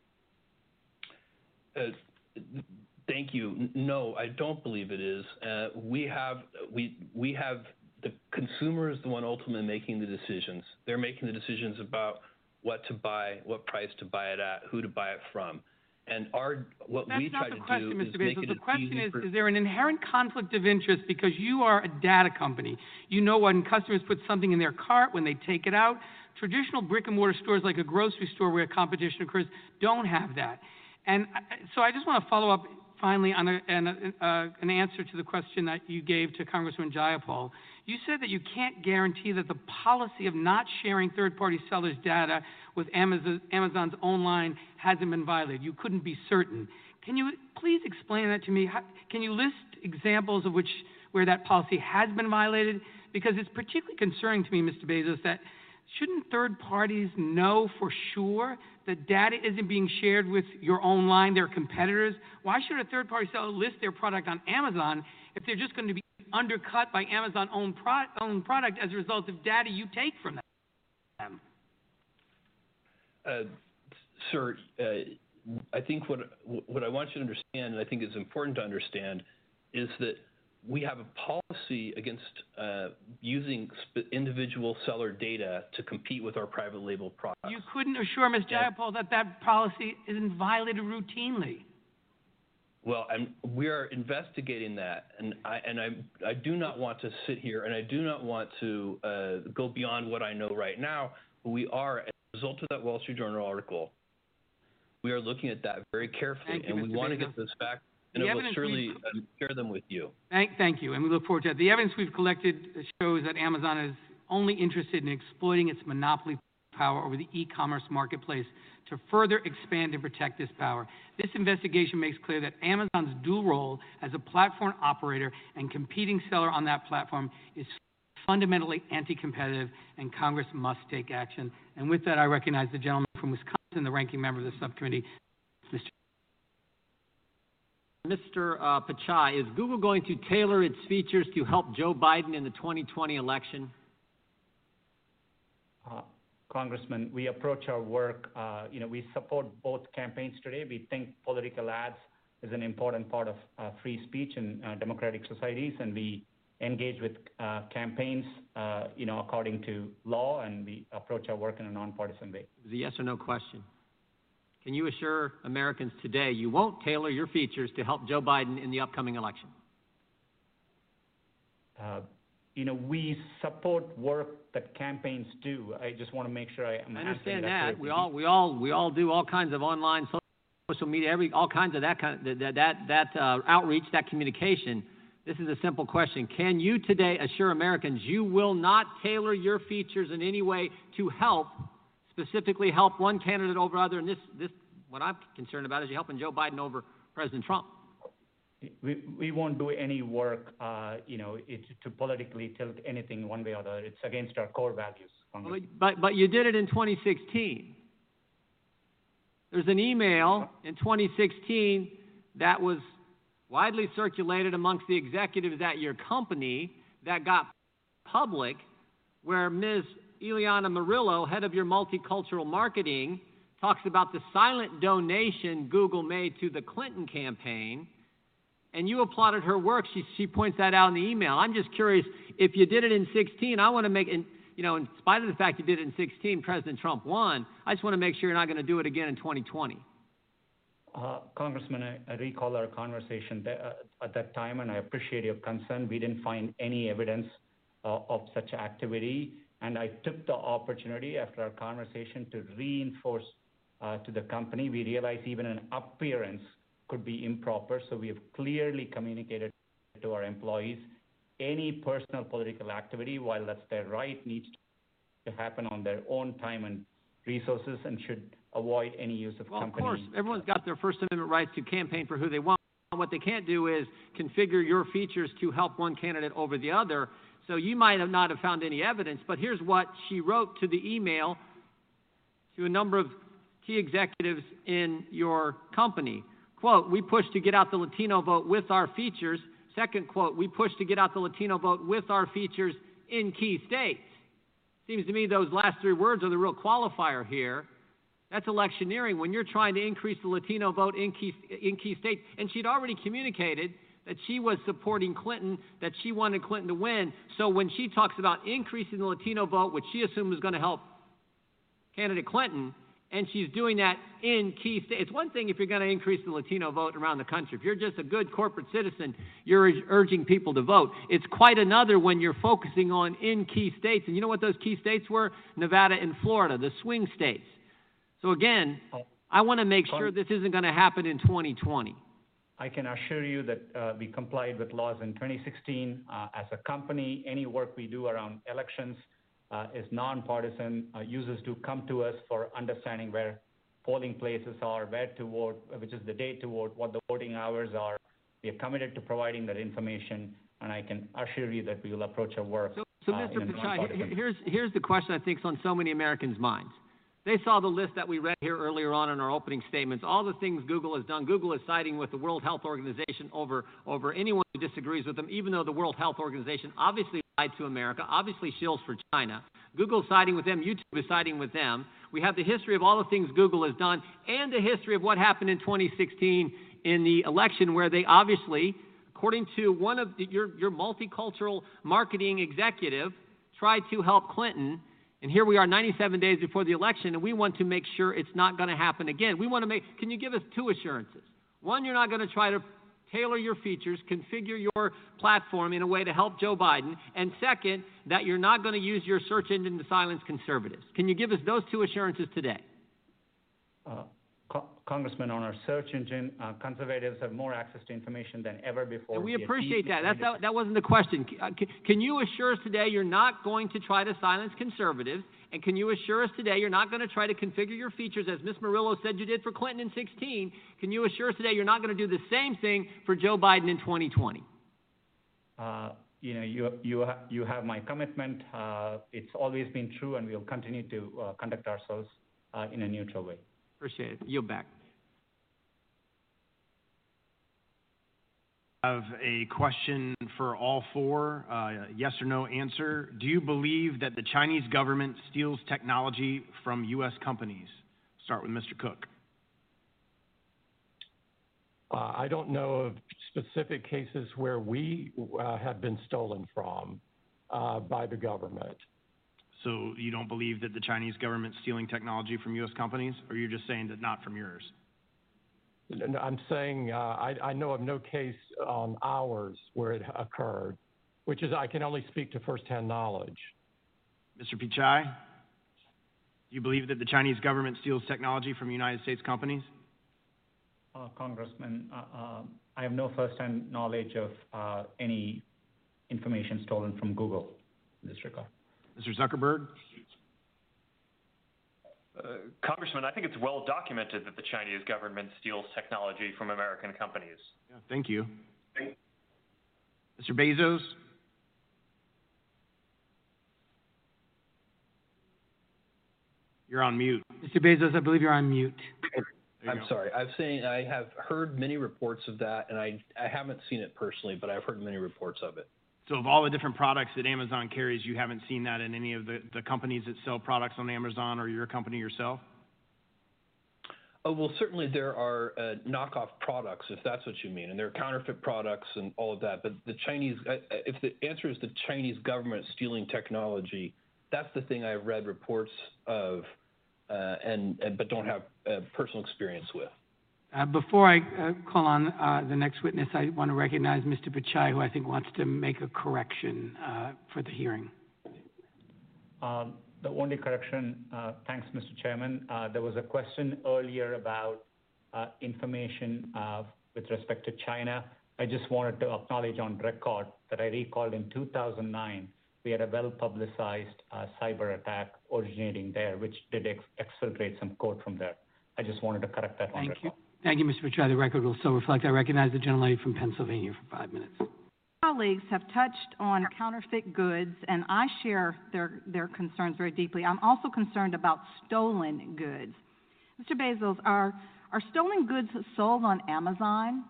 Thank you. No, I don't believe it is. We have the consumer is the one ultimately making the decisions. They're making the decisions about what to buy, what price to buy it at, who to buy it from. And what we try to do is make it as easy. The question is there an inherent conflict of interest because you are a data company? You know when customers put something in their cart, when they take it out. Traditional brick-and-mortar stores like a grocery store where competition occurs don't have that. And so I just want to follow up finally, on an answer to the question that you gave to Congressman Jayapal. You said that you can't guarantee that the policy of not sharing third-party sellers' data with Amazon's own line hasn't been violated. You couldn't be certain. Can you please explain that to me? Can you list examples of where that policy has been violated? Because it's particularly concerning to me, Mr. Bezos, that shouldn't third parties know for sure that data isn't being shared with your own line, their competitors? Why should a third-party seller list their product on Amazon if they're just going to be undercut by Amazon own product as a result of data you take from them? Sir, I think what I want you to understand, and I think is important to understand, is that we have a policy against using individual seller data to compete with our private label products. You couldn't assure Ms. Jayapal that policy isn't violated routinely. Well, we are investigating that, and I do not want to sit here, and I do not want to go beyond what I know right now. But we are, as a result of that Wall Street Journal article, we are looking at that very carefully, and we want to get those facts, and I will surely share them with you. Thank you, and we look forward to that. The evidence we've collected shows that Amazon is only interested in exploiting its monopoly power over the e-commerce marketplace to further expand and protect this power. This investigation makes clear that Amazon's dual role as a platform operator and competing seller on that platform is fundamentally anti-competitive, and Congress must take action. And with that, I recognize the gentleman from Wisconsin, the ranking member of the subcommittee, Mr. Pichai, is Google going to tailor its features to help Joe Biden in the 2020 election? Congressman, we approach our work, we support both campaigns today. We think political ads is an important part of free speech in democratic societies, and we engage with campaigns, according to law, and we approach our work in a nonpartisan way. It was a yes or no question. Can you assure Americans today you won't tailor your features to help Joe Biden in the upcoming election? We support work that campaigns do. I just want to make sure I understand that. We all do all kinds of online social media, all kinds of that outreach, that communication. This is a simple question. Can you today assure Americans you will not tailor your features in any way to specifically help one candidate over other? And this what I'm concerned about is you helping Joe Biden over President Trump. We won't do any work, to politically tilt anything one way or the other. It's against our core values. But you did it in 2016. There's an email in 2016 that was widely circulated amongst the executives at your company that got public, where Ms. Ileana Murillo, head of your multicultural marketing, talks about the silent donation Google made to the Clinton campaign, and you applauded her work. She points that out in the email. I'm just curious, if you did it in 16, I want to make, in spite of the fact you did it in 16, President Trump won, I just want to make sure you're not going to do it again in 2020. Congressman, I recall our conversation at that time, and I appreciate your concern. We didn't find any evidence of such activity, and I took the opportunity after our conversation to reinforce to the company. We realized even an appearance could be improper, so we have clearly communicated to our employees any personal political activity, while that's their right, needs to happen on their own time and resources and should avoid any use of company. Of course, everyone's got their First Amendment rights to campaign for who they want. What they can't do is configure your features to help one candidate over the other. So you might not have found any evidence, but here's what she wrote to the email to a number of key executives in your company. Quote, we push to get out the Latino vote with our features. Second quote, we push to get out the Latino vote with our features in key states. Seems to me those last three words are the real qualifier here. That's electioneering when you're trying to increase the Latino vote in key states. And she'd already communicated that she was supporting Clinton, that she wanted Clinton to win. So when she talks about increasing the Latino vote, which she assumed was going to help candidate Clinton, and she's doing that in key states. It's one thing if you're going to increase the Latino vote around the country. If you're just a good corporate citizen, you're urging people to vote. It's quite another when you're focusing on in key states. And you know what those key states were? Nevada and Florida, the swing states. So again, I want to make sure this isn't going to happen in 2020. I can assure you that we complied with laws in 2016. As a company, any work we do around elections is nonpartisan. Users do come to us for understanding where polling places are, where to vote, which is the date to vote, what the voting hours are. We are committed to providing that information, and I can assure you that we will approach our work. So Mr. Pichai, here's the question I think is on so many Americans' minds. They saw the list that we read here earlier on in our opening statements, all the things Google has done. Google is siding with the World Health Organization over anyone who disagrees with them, even though the World Health Organization obviously lied to America, obviously shills for China. Google's siding with them. YouTube is siding with them. We have the history of all the things Google has done and the history of what happened in 2016 in the election, where they obviously, according to one of your multicultural marketing executive, tried to help Clinton. And here we are 97 days before the election, and we want to make sure it's not going to happen again. Can you give us two assurances? One, you're not going to try to tailor your features, configure your platform in a way to help Joe Biden. And second, that you're not going to use your search engine to silence conservatives. Can you give us those two assurances today? Congressman, on our search engine, conservatives have more access to information than ever before. And we appreciate that. That wasn't the question. Can you assure us today you're not going to try to silence conservatives? And can you assure us today you're not going to try to configure your features, as Ms. Murillo said you did for Clinton in 2016? Can you assure us today you're not going to do the same thing for Joe Biden in 2020? You have my commitment. It's always been true, and we'll continue to conduct ourselves in a neutral way. Appreciate it. Yield back. I have a question for all four, yes or no answer. Do you believe that the Chinese government steals technology from U.S. companies? Start with Mr. Cook. I don't know of specific cases where we have been stolen from by the government. So you don't believe that the Chinese government's stealing technology from U.S. companies, or you're just saying that not from yours? I'm saying I know of no case on ours where it occurred, which is I can only speak to firsthand knowledge. Mr. Pichai, do you believe that the Chinese government steals technology from United States companies? Congressman, I have no firsthand knowledge of any information stolen from Google in this regard. Mr. Zuckerberg? Congressman, I think it's well documented that the Chinese government steals technology from American companies. Yeah, thank you. Mr. Bezos? You're on mute. Mr. Bezos, I believe you're on mute. I'm sorry. I'm saying I have heard many reports of that, and I haven't seen it personally, but I've heard many reports of it. So of all the different products that Amazon carries, you haven't seen that in any of the companies that sell products on Amazon or your company yourself? Oh, well, certainly there are knockoff products, if that's what you mean, and there are counterfeit products and all of that. But the Chinese, if the answer is the Chinese government stealing technology, that's the thing I've read reports of, but don't have personal experience with. Before I call on the next witness, I want to recognize Mr. Pichai, who I think wants to make a correction for the hearing. The only correction, thanks, Mr. Chairman. There was a question earlier about information with respect to China. I just wanted to acknowledge on record that I recalled in 2009, we had a well-publicized cyber attack originating there, which did exfiltrate some code from there. I just wanted to correct that on record. Thank you, Mr. Pichai. The record will so reflect. I recognize the gentlelady from Pennsylvania for 5 minutes. Colleagues have touched on counterfeit goods, and I share their concerns very deeply. I'm also concerned about stolen goods. Mr. Bezos, are stolen goods sold on Amazon?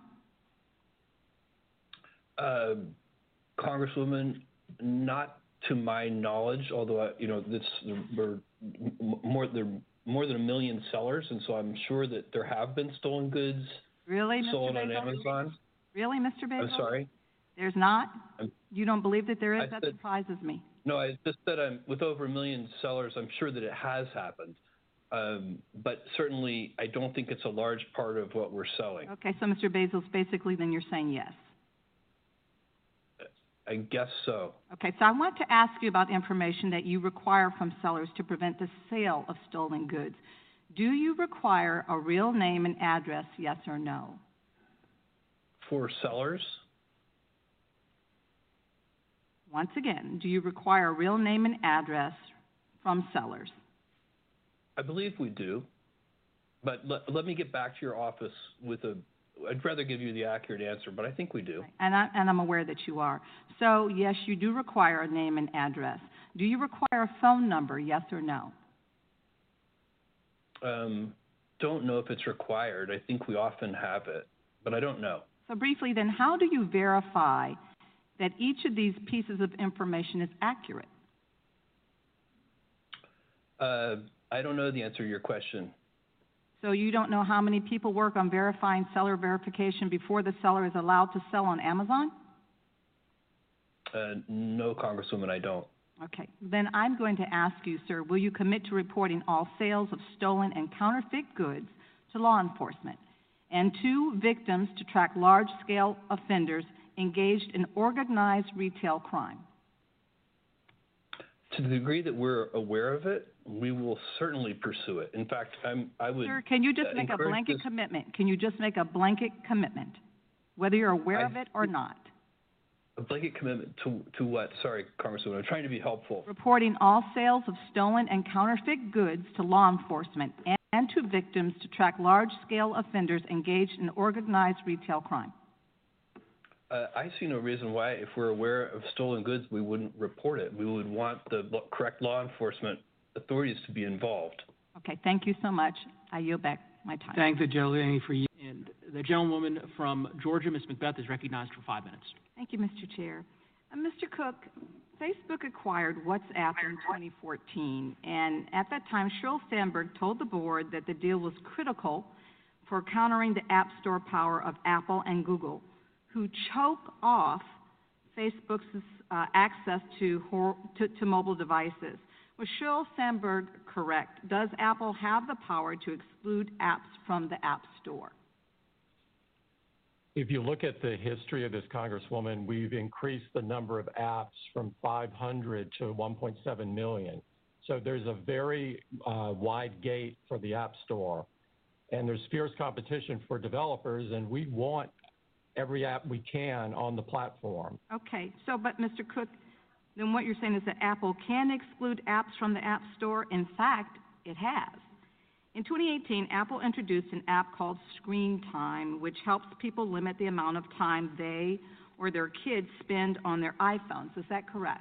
Congresswoman, not to my knowledge, although we're more than 1 million sellers, and so I'm sure that there have been stolen goods sold on Amazon. Really, Mr. Bezos? I'm sorry? There's not? You don't believe that there is? That surprises me. No, I just said with over 1 million sellers, I'm sure that it has happened. But certainly, I don't think it's a large part of what we're selling. Okay, so Mr. Bezos, basically then you're saying yes. I guess so. Okay, so I want to ask you about information that you require from sellers to prevent the sale of stolen goods. Do you require a real name and address, yes or no? For sellers? Once again, do you require a real name and address from sellers? I believe we do. But let me get back to your office with I'd rather give you the accurate answer, but I think we do. Right. And I'm aware that you are. So, yes, you do require a name and address. Do you require a phone number, yes or no? Don't know if it's required. I think we often have it, but I don't know. So briefly then, how do you verify that each of these pieces of information is accurate? I don't know the answer to your question. So you don't know how many people work on verifying seller verification before the seller is allowed to sell on Amazon? No, Congresswoman, I don't. Okay. Then I'm going to ask you, sir, will you commit to reporting all sales of stolen and counterfeit goods to law enforcement, and to victims to track large-scale offenders engaged in organized retail crime? To the degree that we're aware of it, we will certainly pursue it. In fact, I would. Sir, can you just make a blanket commitment? Can you just make a blanket commitment, whether you're aware of it or not? A blanket commitment to what? Sorry, Congresswoman, I'm trying to be helpful. Reporting all sales of stolen and counterfeit goods to law enforcement and to victims to track large-scale offenders engaged in organized retail crime. I see no reason why, if we're aware of stolen goods, we wouldn't report it. We would want the correct law enforcement authorities to be involved. Okay, thank you so much. I yield back my time. Thank the gentleman for you. And the gentlewoman from Georgia, Ms. Macbeth, is recognized for 5 minutes. Thank you, Mr. Chair. Mr. Cook, Facebook acquired WhatsApp in 2014, and at that time, Sheryl Sandberg told the board that the deal was critical for countering the App Store power of Apple and Google, who choke off Facebook's access to mobile devices. Was Sheryl Sandberg correct? Does Apple have the power to exclude apps from the App Store? If you look at the history of this, Congresswoman, we've increased the number of apps from 500 to 1.7 million. So there's a very wide gate for the App Store. And there's fierce competition for developers, and we want every app we can on the platform. Okay, so but Mr. Cook, then what you're saying is that Apple can exclude apps from the App Store. In fact, it has. In 2018, Apple introduced an app called Screen Time, which helps people limit the amount of time they or their kids spend on their iPhones. Is that correct?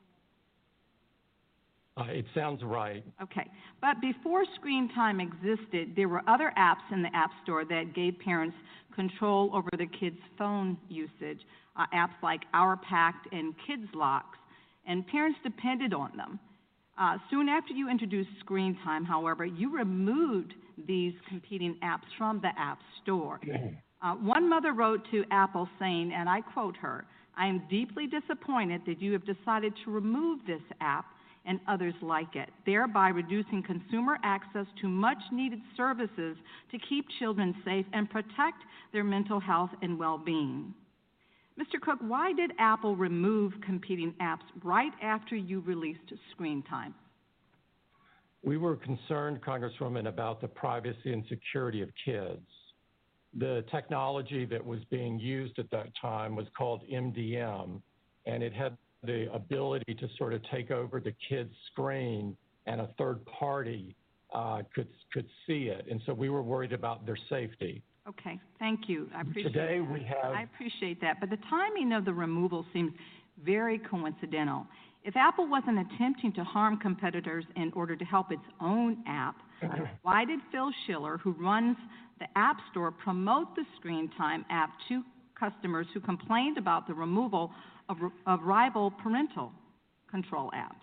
It sounds right. Okay. But before Screen Time existed, there were other apps in the App Store that gave parents control over the kids' phone usage, apps like Our Pact and Kids Locks, and parents depended on them. Soon after you introduced Screen Time, however, you removed these competing apps from the App Store. One mother wrote to Apple saying, and I quote her, "I am deeply disappointed that you have decided to remove this app and others like it, thereby reducing consumer access to much-needed services to keep children safe and protect their mental health and well-being." Mr. Cook, why did Apple remove competing apps right after you released Screen Time? We were concerned, Congresswoman, about the privacy and security of kids. The technology that was being used at that time was called MDM, and it had the ability to sort of take over the kid's screen, and a third party could see it. And so we were worried about their safety. Okay, thank you. I appreciate Today that. we have. I appreciate that, but the timing of the removal seems very coincidental. If Apple wasn't attempting to harm competitors in order to help its own app, why did Phil Schiller, who runs the App Store, promote the Screen Time app to customers who complained about the removal of rival parental control apps?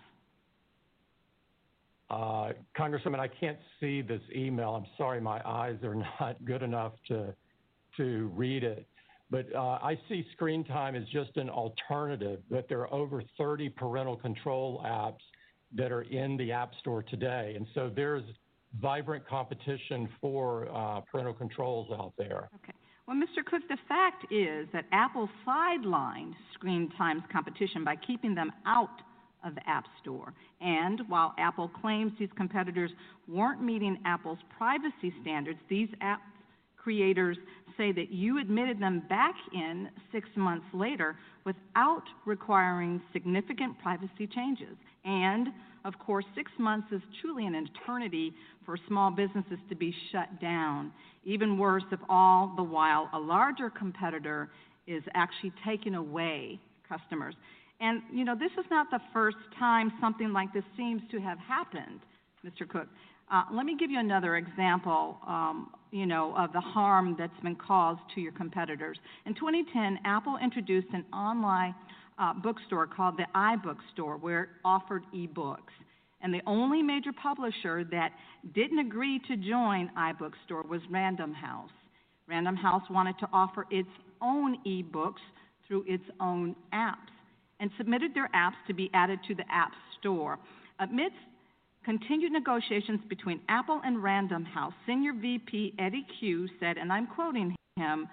Congresswoman, I can't see this email. I'm sorry, my eyes are not good enough to read it. But I see Screen Time as just an alternative, that there are over 30 parental control apps that are in the App Store today. And so there's vibrant competition for parental controls out there. Okay. Well, Mr. Cook, the fact is that Apple sidelined Screen Time's competition by keeping them out of the App Store. And while Apple claims these competitors weren't meeting Apple's privacy standards, these apps creators say that you admitted them back in 6 months later without requiring significant privacy changes. And, of course, 6 months is truly an eternity for small businesses to be shut down. Even worse, if all the while a larger competitor is actually taking away customers. And, you know, this is not the first time something like this seems to have happened, Mr. Cook. Let me give you another example, of the harm that's been caused to your competitors. In 2010, Apple introduced an online bookstore called the iBookstore, where it offered ebooks. And the only major publisher that didn't agree to join iBookstore was Random House. Random House wanted to offer its own ebooks through its own apps and submitted their apps to be added to the App Store. Amidst continued negotiations between Apple and Random House, Senior VP Eddie Q said, and I'm quoting him,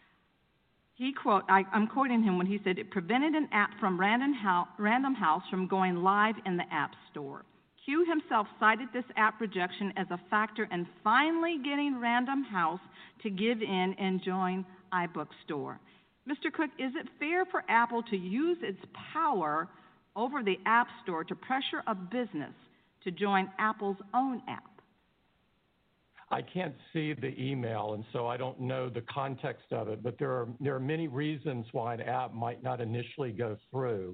I'm quoting him when he said, it prevented an app from Random House from going live in the App Store. Q himself cited this app rejection as a factor in finally getting Random House to give in and join iBookstore. Mr. Cook, is it fair for Apple to use its power over the App Store to pressure a business to join Apple's own app? I can't see the email, and so I don't know the context of it, but there are many reasons why an app might not initially go through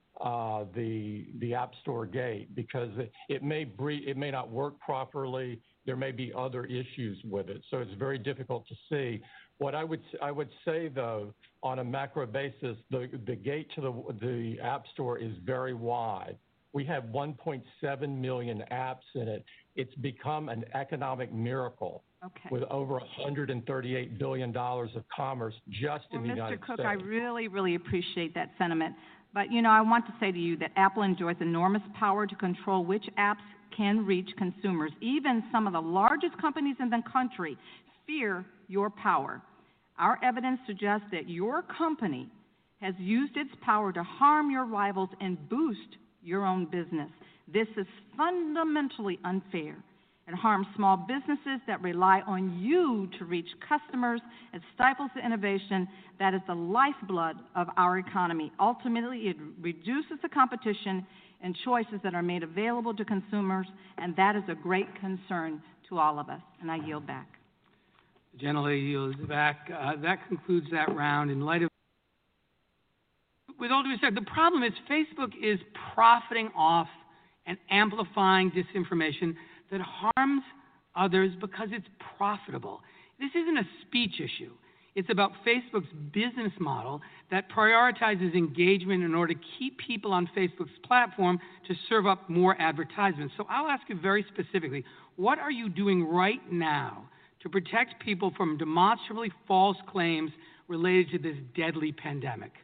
the App Store gate, because it may not work properly. There may be other issues with it, so it's very difficult to see. What I would say, though, on a macro basis, the gate to the App Store is very wide. We have 1.7 million apps in it. It's become an economic miracle with over $138 billion of commerce just in the United States. Mr. Cook, I really, really appreciate that sentiment. But, I want to say to you that Apple enjoys enormous power to control which apps can reach consumers. Even some of the largest companies in the country fear your power. Our evidence suggests that your company has used its power to harm your rivals and boost your own business. This is fundamentally unfair. It harms small businesses that rely on you to reach customers. It stifles the innovation that is the lifeblood of our economy. Ultimately, it reduces the competition and choices that are made available to consumers, and that is a great concern to all of us. And I yield back. The gentlelady yields back. That concludes that round. In light of, with all due respect, the problem is Facebook is profiting off and amplifying disinformation that harms others because it's profitable. This isn't a speech issue. It's about Facebook's business model that prioritizes engagement in order to keep people on Facebook's platform to serve up more advertisements. So I'll ask you very specifically, what are you doing right now to protect people from demonstrably false claims related to this deadly pandemic?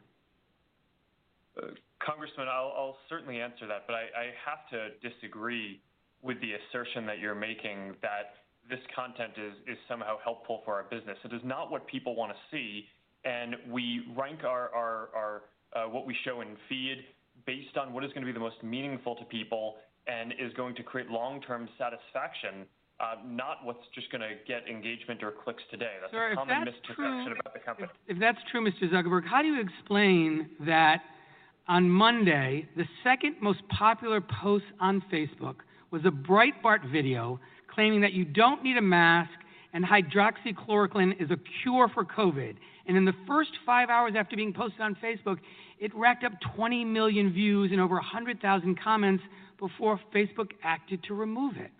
Congressman, I'll certainly answer that, but I have to disagree with the assertion that you're making that this content is somehow helpful for our business. It is not what people want to see, and we rank our what we show in feed based on what is going to be the most meaningful to people and is going to create long-term satisfaction, not what's just going to get engagement or clicks today. That's a common misconception about the company. If that's true, Mr. Zuckerberg, how do you explain that on Monday, the second most popular post on Facebook was a Breitbart video claiming that you don't need a mask and hydroxychloroquine is a cure for COVID. And in the first 5 hours after being posted on Facebook, it racked up 20 million views and over 100,000 comments before Facebook acted to remove it.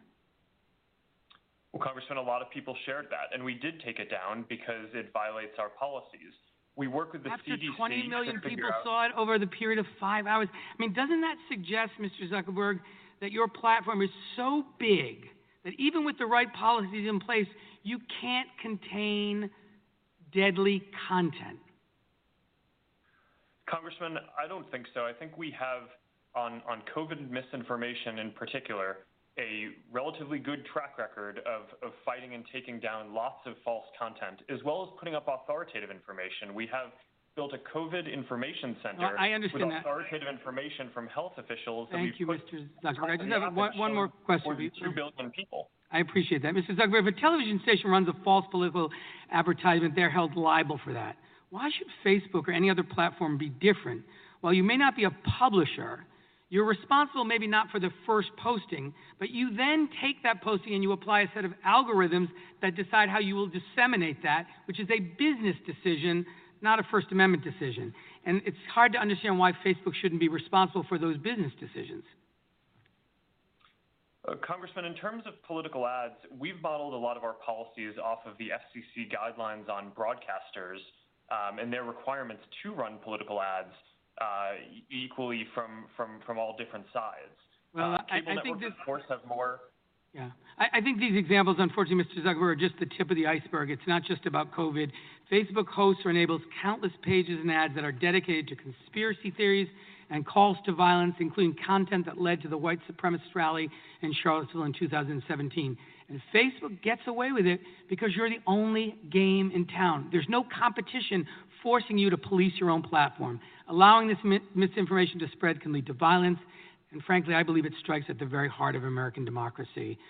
Well, Congressman, a lot of people shared that, and we did take it down because it violates our policies. We work with the After CDC 20 million people out. saw it over the period of 5 hours. I mean, doesn't that suggest, Mr. Zuckerberg, that your platform is so big that even with the right policies in place, you can't contain deadly content? Congressman, I don't think so. I think we have, on COVID misinformation in particular, a relatively good track record of fighting and taking down lots of false content, as well as putting up authoritative information. We have built a COVID information center with authoritative information from health officials. Thank you, Mr. Zuckerberg. I just have one more question. 2 billion people. I appreciate that. Mr. Zuckerberg, if a television station runs a false political advertisement, they're held liable for that. Why should Facebook or any other platform be different? While you may not be a publisher, you're responsible maybe not for the first posting, but you then take that posting and you apply a set of algorithms that decide how you will disseminate that, which is a business decision, not a First Amendment decision. And it's hard to understand why Facebook shouldn't be responsible for those business decisions. Congressman, in terms of political ads, we've modeled a lot of our policies off of the FCC guidelines on broadcasters and their requirements to run political ads equally from all different sides. Well, cable I think networks, of course, have more. Yeah. I think these examples, unfortunately, Mr. Zuckerberg, are just the tip of the iceberg. It's not just about COVID. Facebook hosts or enables countless pages and ads that are dedicated to conspiracy theories and calls to violence, including content that led to the white supremacist rally in Charlottesville in 2017. And Facebook gets away with it because you're the only game in town. There's no competition forcing you to police your own platform. Allowing this misinformation to spread can lead to violence, and frankly, I believe it strikes at the very heart of American democracy.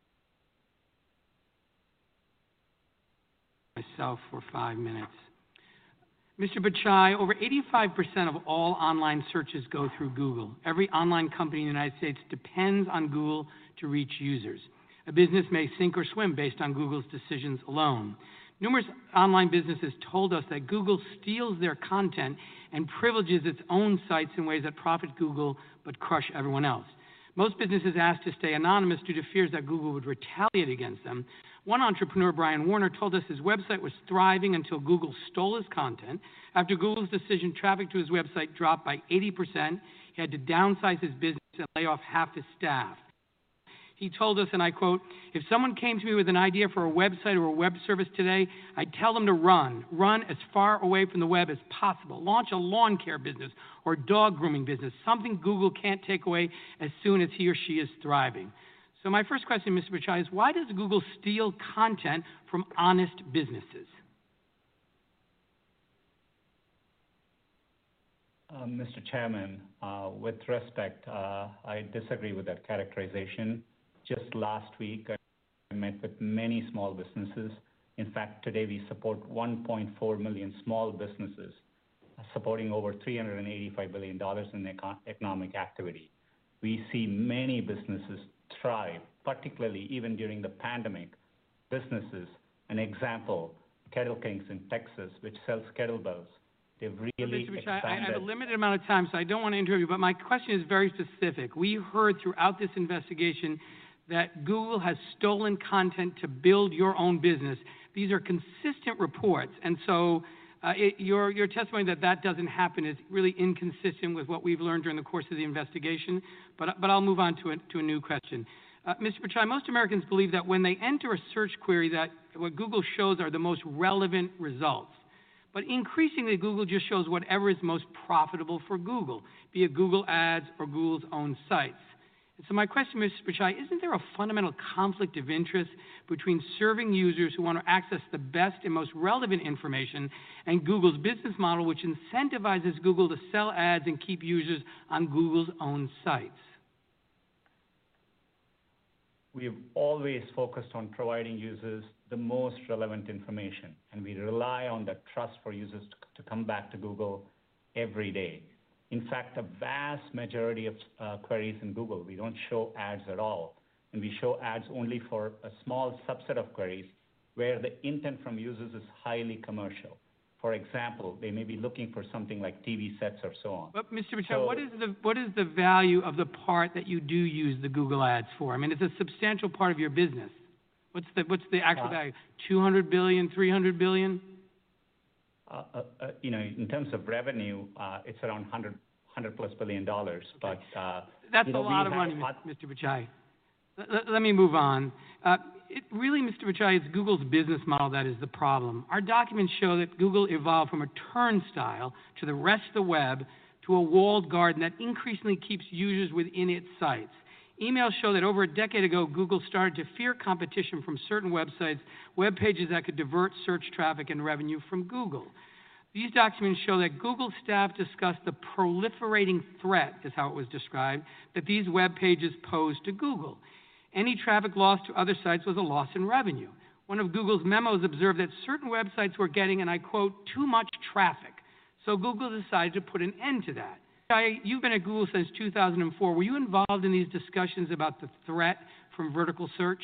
Myself for 5 minutes. Mr. Bachai, over 85% of all online searches go through Google. Every online company in the United States depends on Google to reach users. A business may sink or swim based on Google's decisions alone. Numerous online businesses told us that Google steals their content and privileges its own sites in ways that profit Google but crush everyone else. Most businesses asked to stay anonymous due to fears that Google would retaliate against them. One entrepreneur, Brian Warner, told us his website was thriving until Google stole his content. After Google's decision, traffic to his website dropped by 80%. He had to downsize his business and lay off half his staff. He told us, and I quote, "If someone came to me with an idea for a website or a web service today, I'd tell them to run as far away from the web as possible. Launch a lawn care business or dog grooming business, something Google can't take away as soon as he or she is thriving." So my first question, Mr. Bachai, is why does Google steal content from honest businesses? Mr. Chairman, with respect, I disagree with that characterization. Just last week, I met with many small businesses. In fact, today we support 1.4 million small businesses, supporting over $385 billion in economic activity. We see many businesses thrive, particularly even during the pandemic. Businesses, an example, Kettle Kings in Texas, which sells kettlebells. They've really Mr. Bachai, expanded. I have a limited amount of time, so I don't want to interrupt you, but my question is very specific. We heard throughout this investigation that Google has stolen content to build your own business. These are consistent reports, and so your testimony that doesn't happen is really inconsistent with what we've learned during the course of the investigation, but I'll move on to a new question. Mr. Bachai, most Americans believe that when they enter a search query that what Google shows are the most relevant results. But increasingly, Google just shows whatever is most profitable for Google, be it Google Ads or Google's own sites. And so my question, Mr. Bachai, isn't there a fundamental conflict of interest between serving users who want to access the best and most relevant information and Google's business model, which incentivizes Google to sell ads and keep users on Google's own sites? We've always focused on providing users the most relevant information, and we rely on the trust for users to come back to Google every day. In fact, the vast majority of queries in Google, we don't show ads at all, and we show ads only for a small subset of queries where the intent from users is highly commercial. For example, they may be looking for something like TV sets or so on. But Mr. Bachai, what is the value of the part that you do use the Google Ads for? I mean, it's a substantial part of your business. What's the actual value? 200 billion, 300 billion? In terms of revenue, it's around 100 plus $1 billion. But that's a lot of money, Mr. Bachai. Let me move on. Really, Mr. Bachai, it's Google's business model that is the problem. Our documents show that Google evolved from a turnstile to the rest of the web to a walled garden that increasingly keeps users within its sites. Emails show that over a decade ago, Google started to fear competition from certain websites, web pages that could divert search traffic and revenue from Google. These documents show that Google staff discussed the proliferating threat, is how it was described, that these web pages pose to Google. Any traffic lost to other sites was a loss in revenue. One of Google's memos observed that certain websites were getting, and I quote, too much traffic. So Google decided to put an end to that. You've been at Google since 2004. Were you involved in these discussions about the threat from vertical search?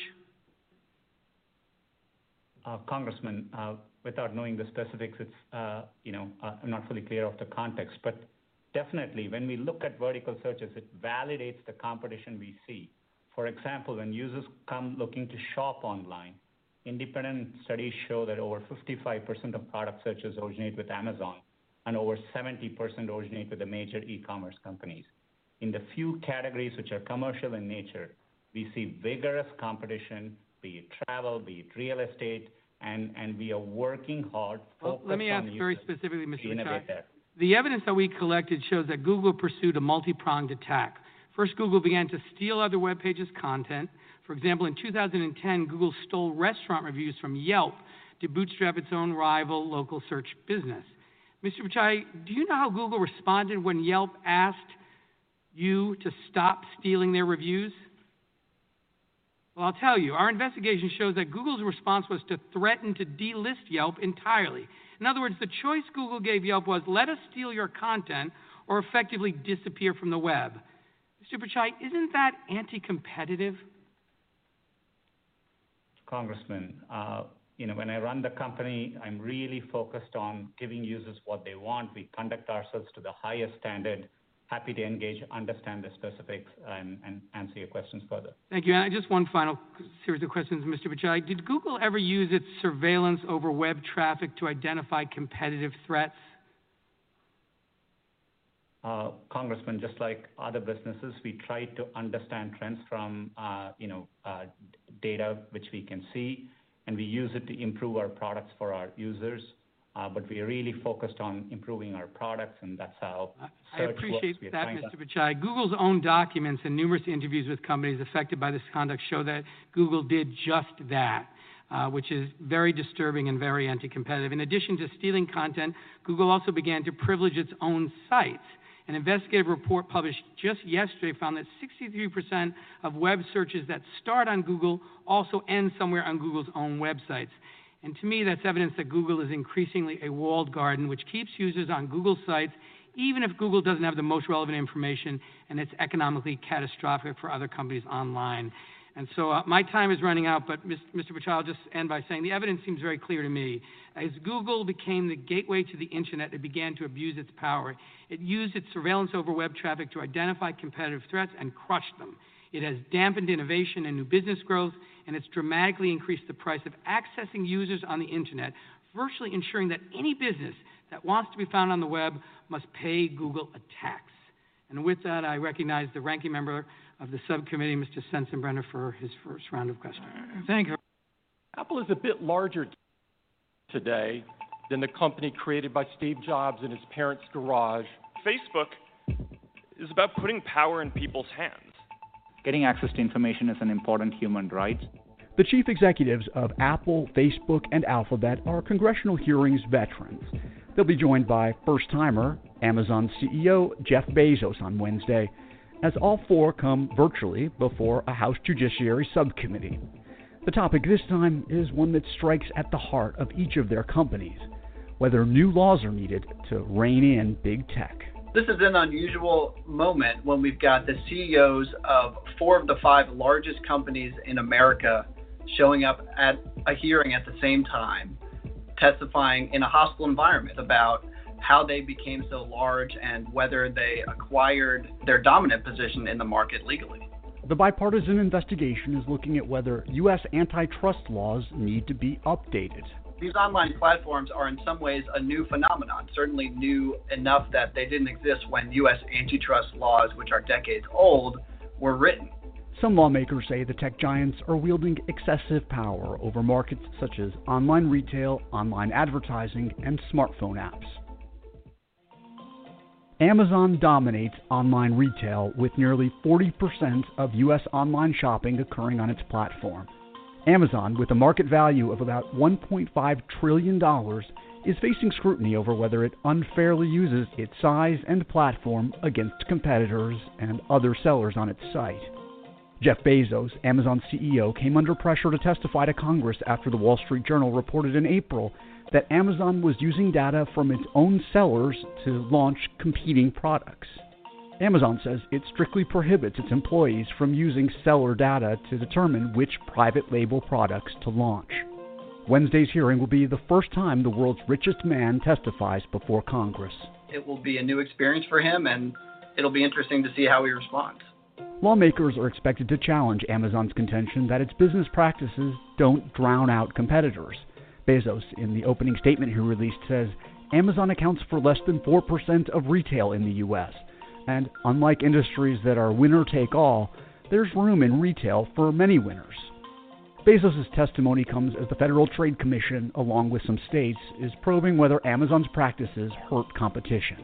Congressman, without knowing the specifics, it's, I'm not fully clear of the context, but definitely when we look at vertical searches, it validates the competition we see. For example, when users come looking to shop online, independent studies show that over 55% of product searches originate with Amazon and over 70% originate with the major e-commerce companies. In the few categories which are commercial in nature, we see vigorous competition, be it travel, be it real estate, and we are working hard. Well, let me ask very specifically, Mr. Pichai. The evidence that we collected shows that Google pursued a multi-pronged attack. First, Google began to steal other web pages' content. For example, in 2010, Google stole restaurant reviews from Yelp to bootstrap its own rival local search business. Mr. Pichai, do you know how Google responded when Yelp asked you to stop stealing their reviews? Well, I'll tell you, our investigation shows that Google's response was to threaten to delist Yelp entirely. In other words, the choice Google gave Yelp was, let us steal your content or effectively disappear from the web. Mr. Pichai, isn't that anti-competitive? Congressman, when I run the company, I'm really focused on giving users what they want. We conduct ourselves to the highest standard. Happy to engage, understand the specifics, and answer your questions further. Thank you. And just one final series of questions, Mr. Pichai. Did Google ever use its surveillance over web traffic to identify competitive threats? Congressman, just like other businesses, we try to understand trends from data which we can see, and we use it to improve our products for our users. But we are really focused on improving our products, and that's how I appreciate that, Mr. Pichai. Google's own documents and numerous interviews with companies affected by this conduct show that Google did just that, which is very disturbing and very anti-competitive. In addition to stealing content, Google also began to privilege its own sites. An investigative report published just yesterday found that 63% of web searches that start on Google also end somewhere on Google's own websites. And to me, that's evidence that Google is increasingly a walled garden, which keeps users on Google sites, even if Google doesn't have the most relevant information, and it's economically catastrophic for other companies online. And so my time is running out, but Mr. Pichai, I'll just end by saying the evidence seems very clear to me. As Google became the gateway to the internet, it began to abuse its power. It used its surveillance over web traffic to identify competitive threats and crush them. It has dampened innovation and new business growth, and it's dramatically increased the price of accessing users on the internet, virtually ensuring that any business that wants to be found on the web must pay Google a tax. And with that, I recognize the ranking member of the subcommittee, Mr. Sensenbrenner, for his first round of questions. Thank you. Apple is a bit larger today than the company created by Steve Jobs in his parents' garage. Facebook is about putting power in people's hands. Getting access to information is an important human right. The chief executives of Apple, Facebook, and Alphabet are congressional hearings veterans. They'll be joined by first-timer Amazon CEO Jeff Bezos on Wednesday, as all four come virtually before a House Judiciary Subcommittee. The topic this time is one that strikes at the heart of each of their companies, whether new laws are needed to rein in big tech. This is an unusual moment when we've got the CEOs of 4 of the 5 largest companies in America showing up at a hearing at the same time, testifying in a hostile environment about how they became so large and whether they acquired their dominant position in the market legally. The bipartisan investigation is looking at whether U.S. antitrust laws need to be updated. These online platforms are in some ways a new phenomenon, certainly new enough that they didn't exist when U.S. antitrust laws, which are decades old, were written. Some lawmakers say the tech giants are wielding excessive power over markets such as online retail, online advertising, and smartphone apps. Amazon dominates online retail with nearly 40% of U.S. online shopping occurring on its platform. Amazon, with a market value of about $1.5 trillion, is facing scrutiny over whether it unfairly uses its size and platform against competitors and other sellers on its site. Jeff Bezos, Amazon CEO, came under pressure to testify to Congress after the Wall Street Journal reported in April that Amazon was using data from its own sellers to launch competing products. Amazon says it strictly prohibits its employees from using seller data to determine which private label products to launch. Wednesday's hearing will be the first time the world's richest man testifies before Congress. It will be a new experience for him, and it'll be interesting to see how he responds. Lawmakers are expected to challenge Amazon's contention that its business practices don't drown out competitors. Bezos, in the opening statement he released, says Amazon accounts for less than 4% of retail in the U.S., and unlike industries that are winner-take-all, there's room in retail for many winners. Bezos' testimony comes as the Federal Trade Commission, along with some states, is probing whether Amazon's practices hurt competition.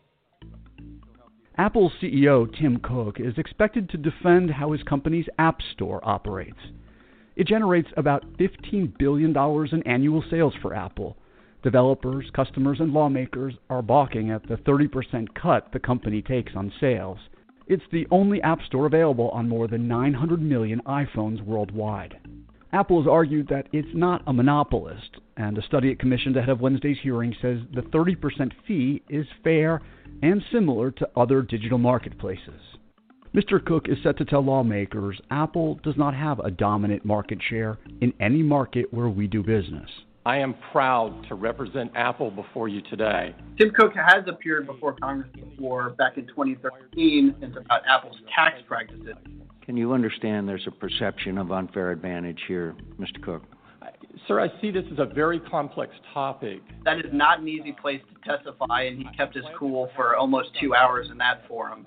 Apple's CEO, Tim Cook, is expected to defend how his company's App Store operates. It generates about $15 billion in annual sales for Apple. Developers, customers, and lawmakers are balking at the 30% cut the company takes on sales. It's the only App Store available on more than 900 million iPhones worldwide. Apple has argued that it's not a monopolist, and a study it commissioned ahead of Wednesday's hearing says the 30% fee is fair and similar to other digital marketplaces. Mr. Cook is set to tell lawmakers Apple does not have a dominant market share in any market where we do business. I am proud to represent Apple before you today. Tim Cook has appeared before Congress before back in 2013. It's about Apple's tax practices. Can you understand there's a perception of unfair advantage here, Mr. Cook? Sir, I see this as a very complex topic. That is not an easy place to testify, and he kept his cool for almost 2 hours in that forum.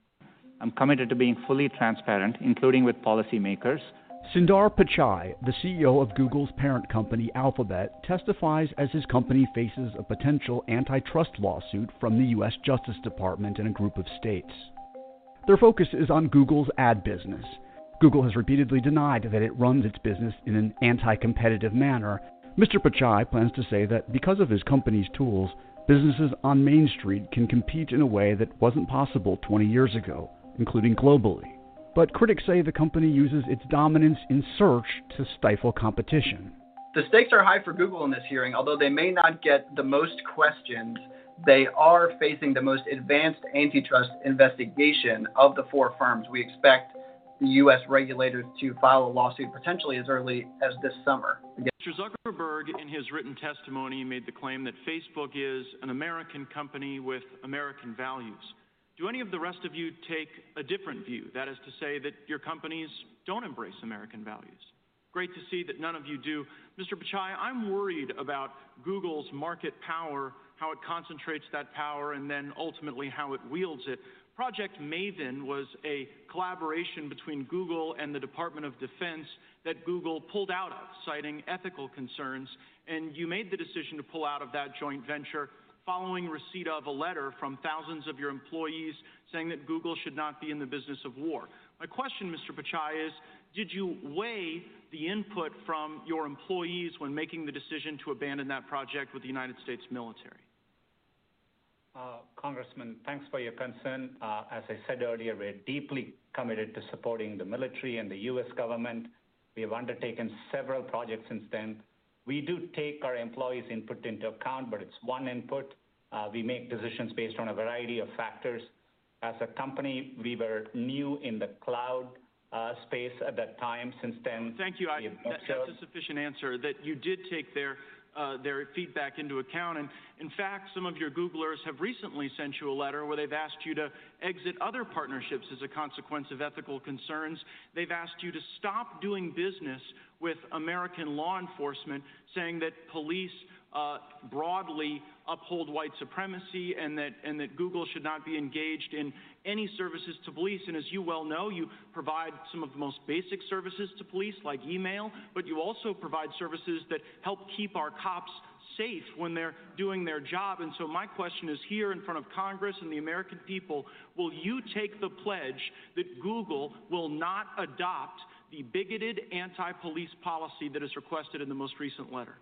I'm committed to being fully transparent, including with policymakers. Sundar Pichai, the CEO of Google's parent company Alphabet, testifies as his company faces a potential antitrust lawsuit from the U.S. Justice Department and a group of states. Their focus is on Google's ad business. Google has repeatedly denied that it runs its business in an anti-competitive manner. Mr. Pichai plans to say that because of his company's tools, businesses on Main Street can compete in a way that wasn't possible 20 years ago, including globally. But critics say the company uses its dominance in search to stifle competition. The stakes are high for Google in this hearing. Although they may not get the most questions, they are facing the most advanced antitrust investigation of the four firms. We expect the U.S. regulators to file a lawsuit potentially as early as this summer. Mr. Zuckerberg, in his written testimony, made the claim that Facebook is an American company with American values. Do any of the rest of you take a different view? That is to say that your companies don't embrace American values. Great to see that none of you do. Mr. Pichai, I'm worried about Google's market power, how it concentrates that power, and then ultimately how it wields it. Project Maven was a collaboration between Google and the Department of Defense that Google pulled out of, citing ethical concerns, and you made the decision to pull out of that joint venture following receipt of a letter from thousands of your employees saying that Google should not be in the business of war. My question, Mr. Pichai, is did you weigh the input from your employees when making the decision to abandon that project with the United States military? Congressman, thanks for your concern. As I said earlier, we're deeply committed to supporting the military and the U.S. government. We have undertaken several projects since then. We do take our employees' input into account, but it's one input. We make decisions based on a variety of factors. As a company, we were new in the cloud space at that time. Since then, thank you. That's a sufficient answer that you did take their feedback into account. And in fact, some of your Googlers have recently sent you a letter where they've asked you to exit other partnerships as a consequence of ethical concerns. They've asked you to stop doing business with American law enforcement, saying that police broadly uphold white supremacy and that Google should not be engaged in any services to police. And as you well know, you provide some of the most basic services to police, like email, but you also provide services that help keep our cops safe when they're doing their job. And so my question is here in front of Congress and the American people, will you take the pledge that Google will not adopt the bigoted anti-police policy that is requested in the most recent letter?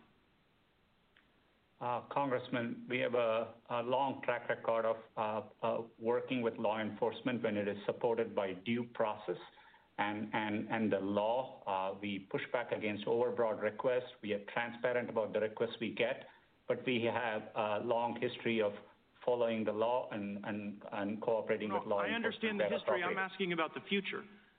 Congressman, we have a long track record of working with law enforcement when it is supported by due process and the law. We push back against overbroad requests. We are transparent about the requests we get, but we have a long history of following the law and cooperating with law enforcement. I understand the history. I'm asking about the future.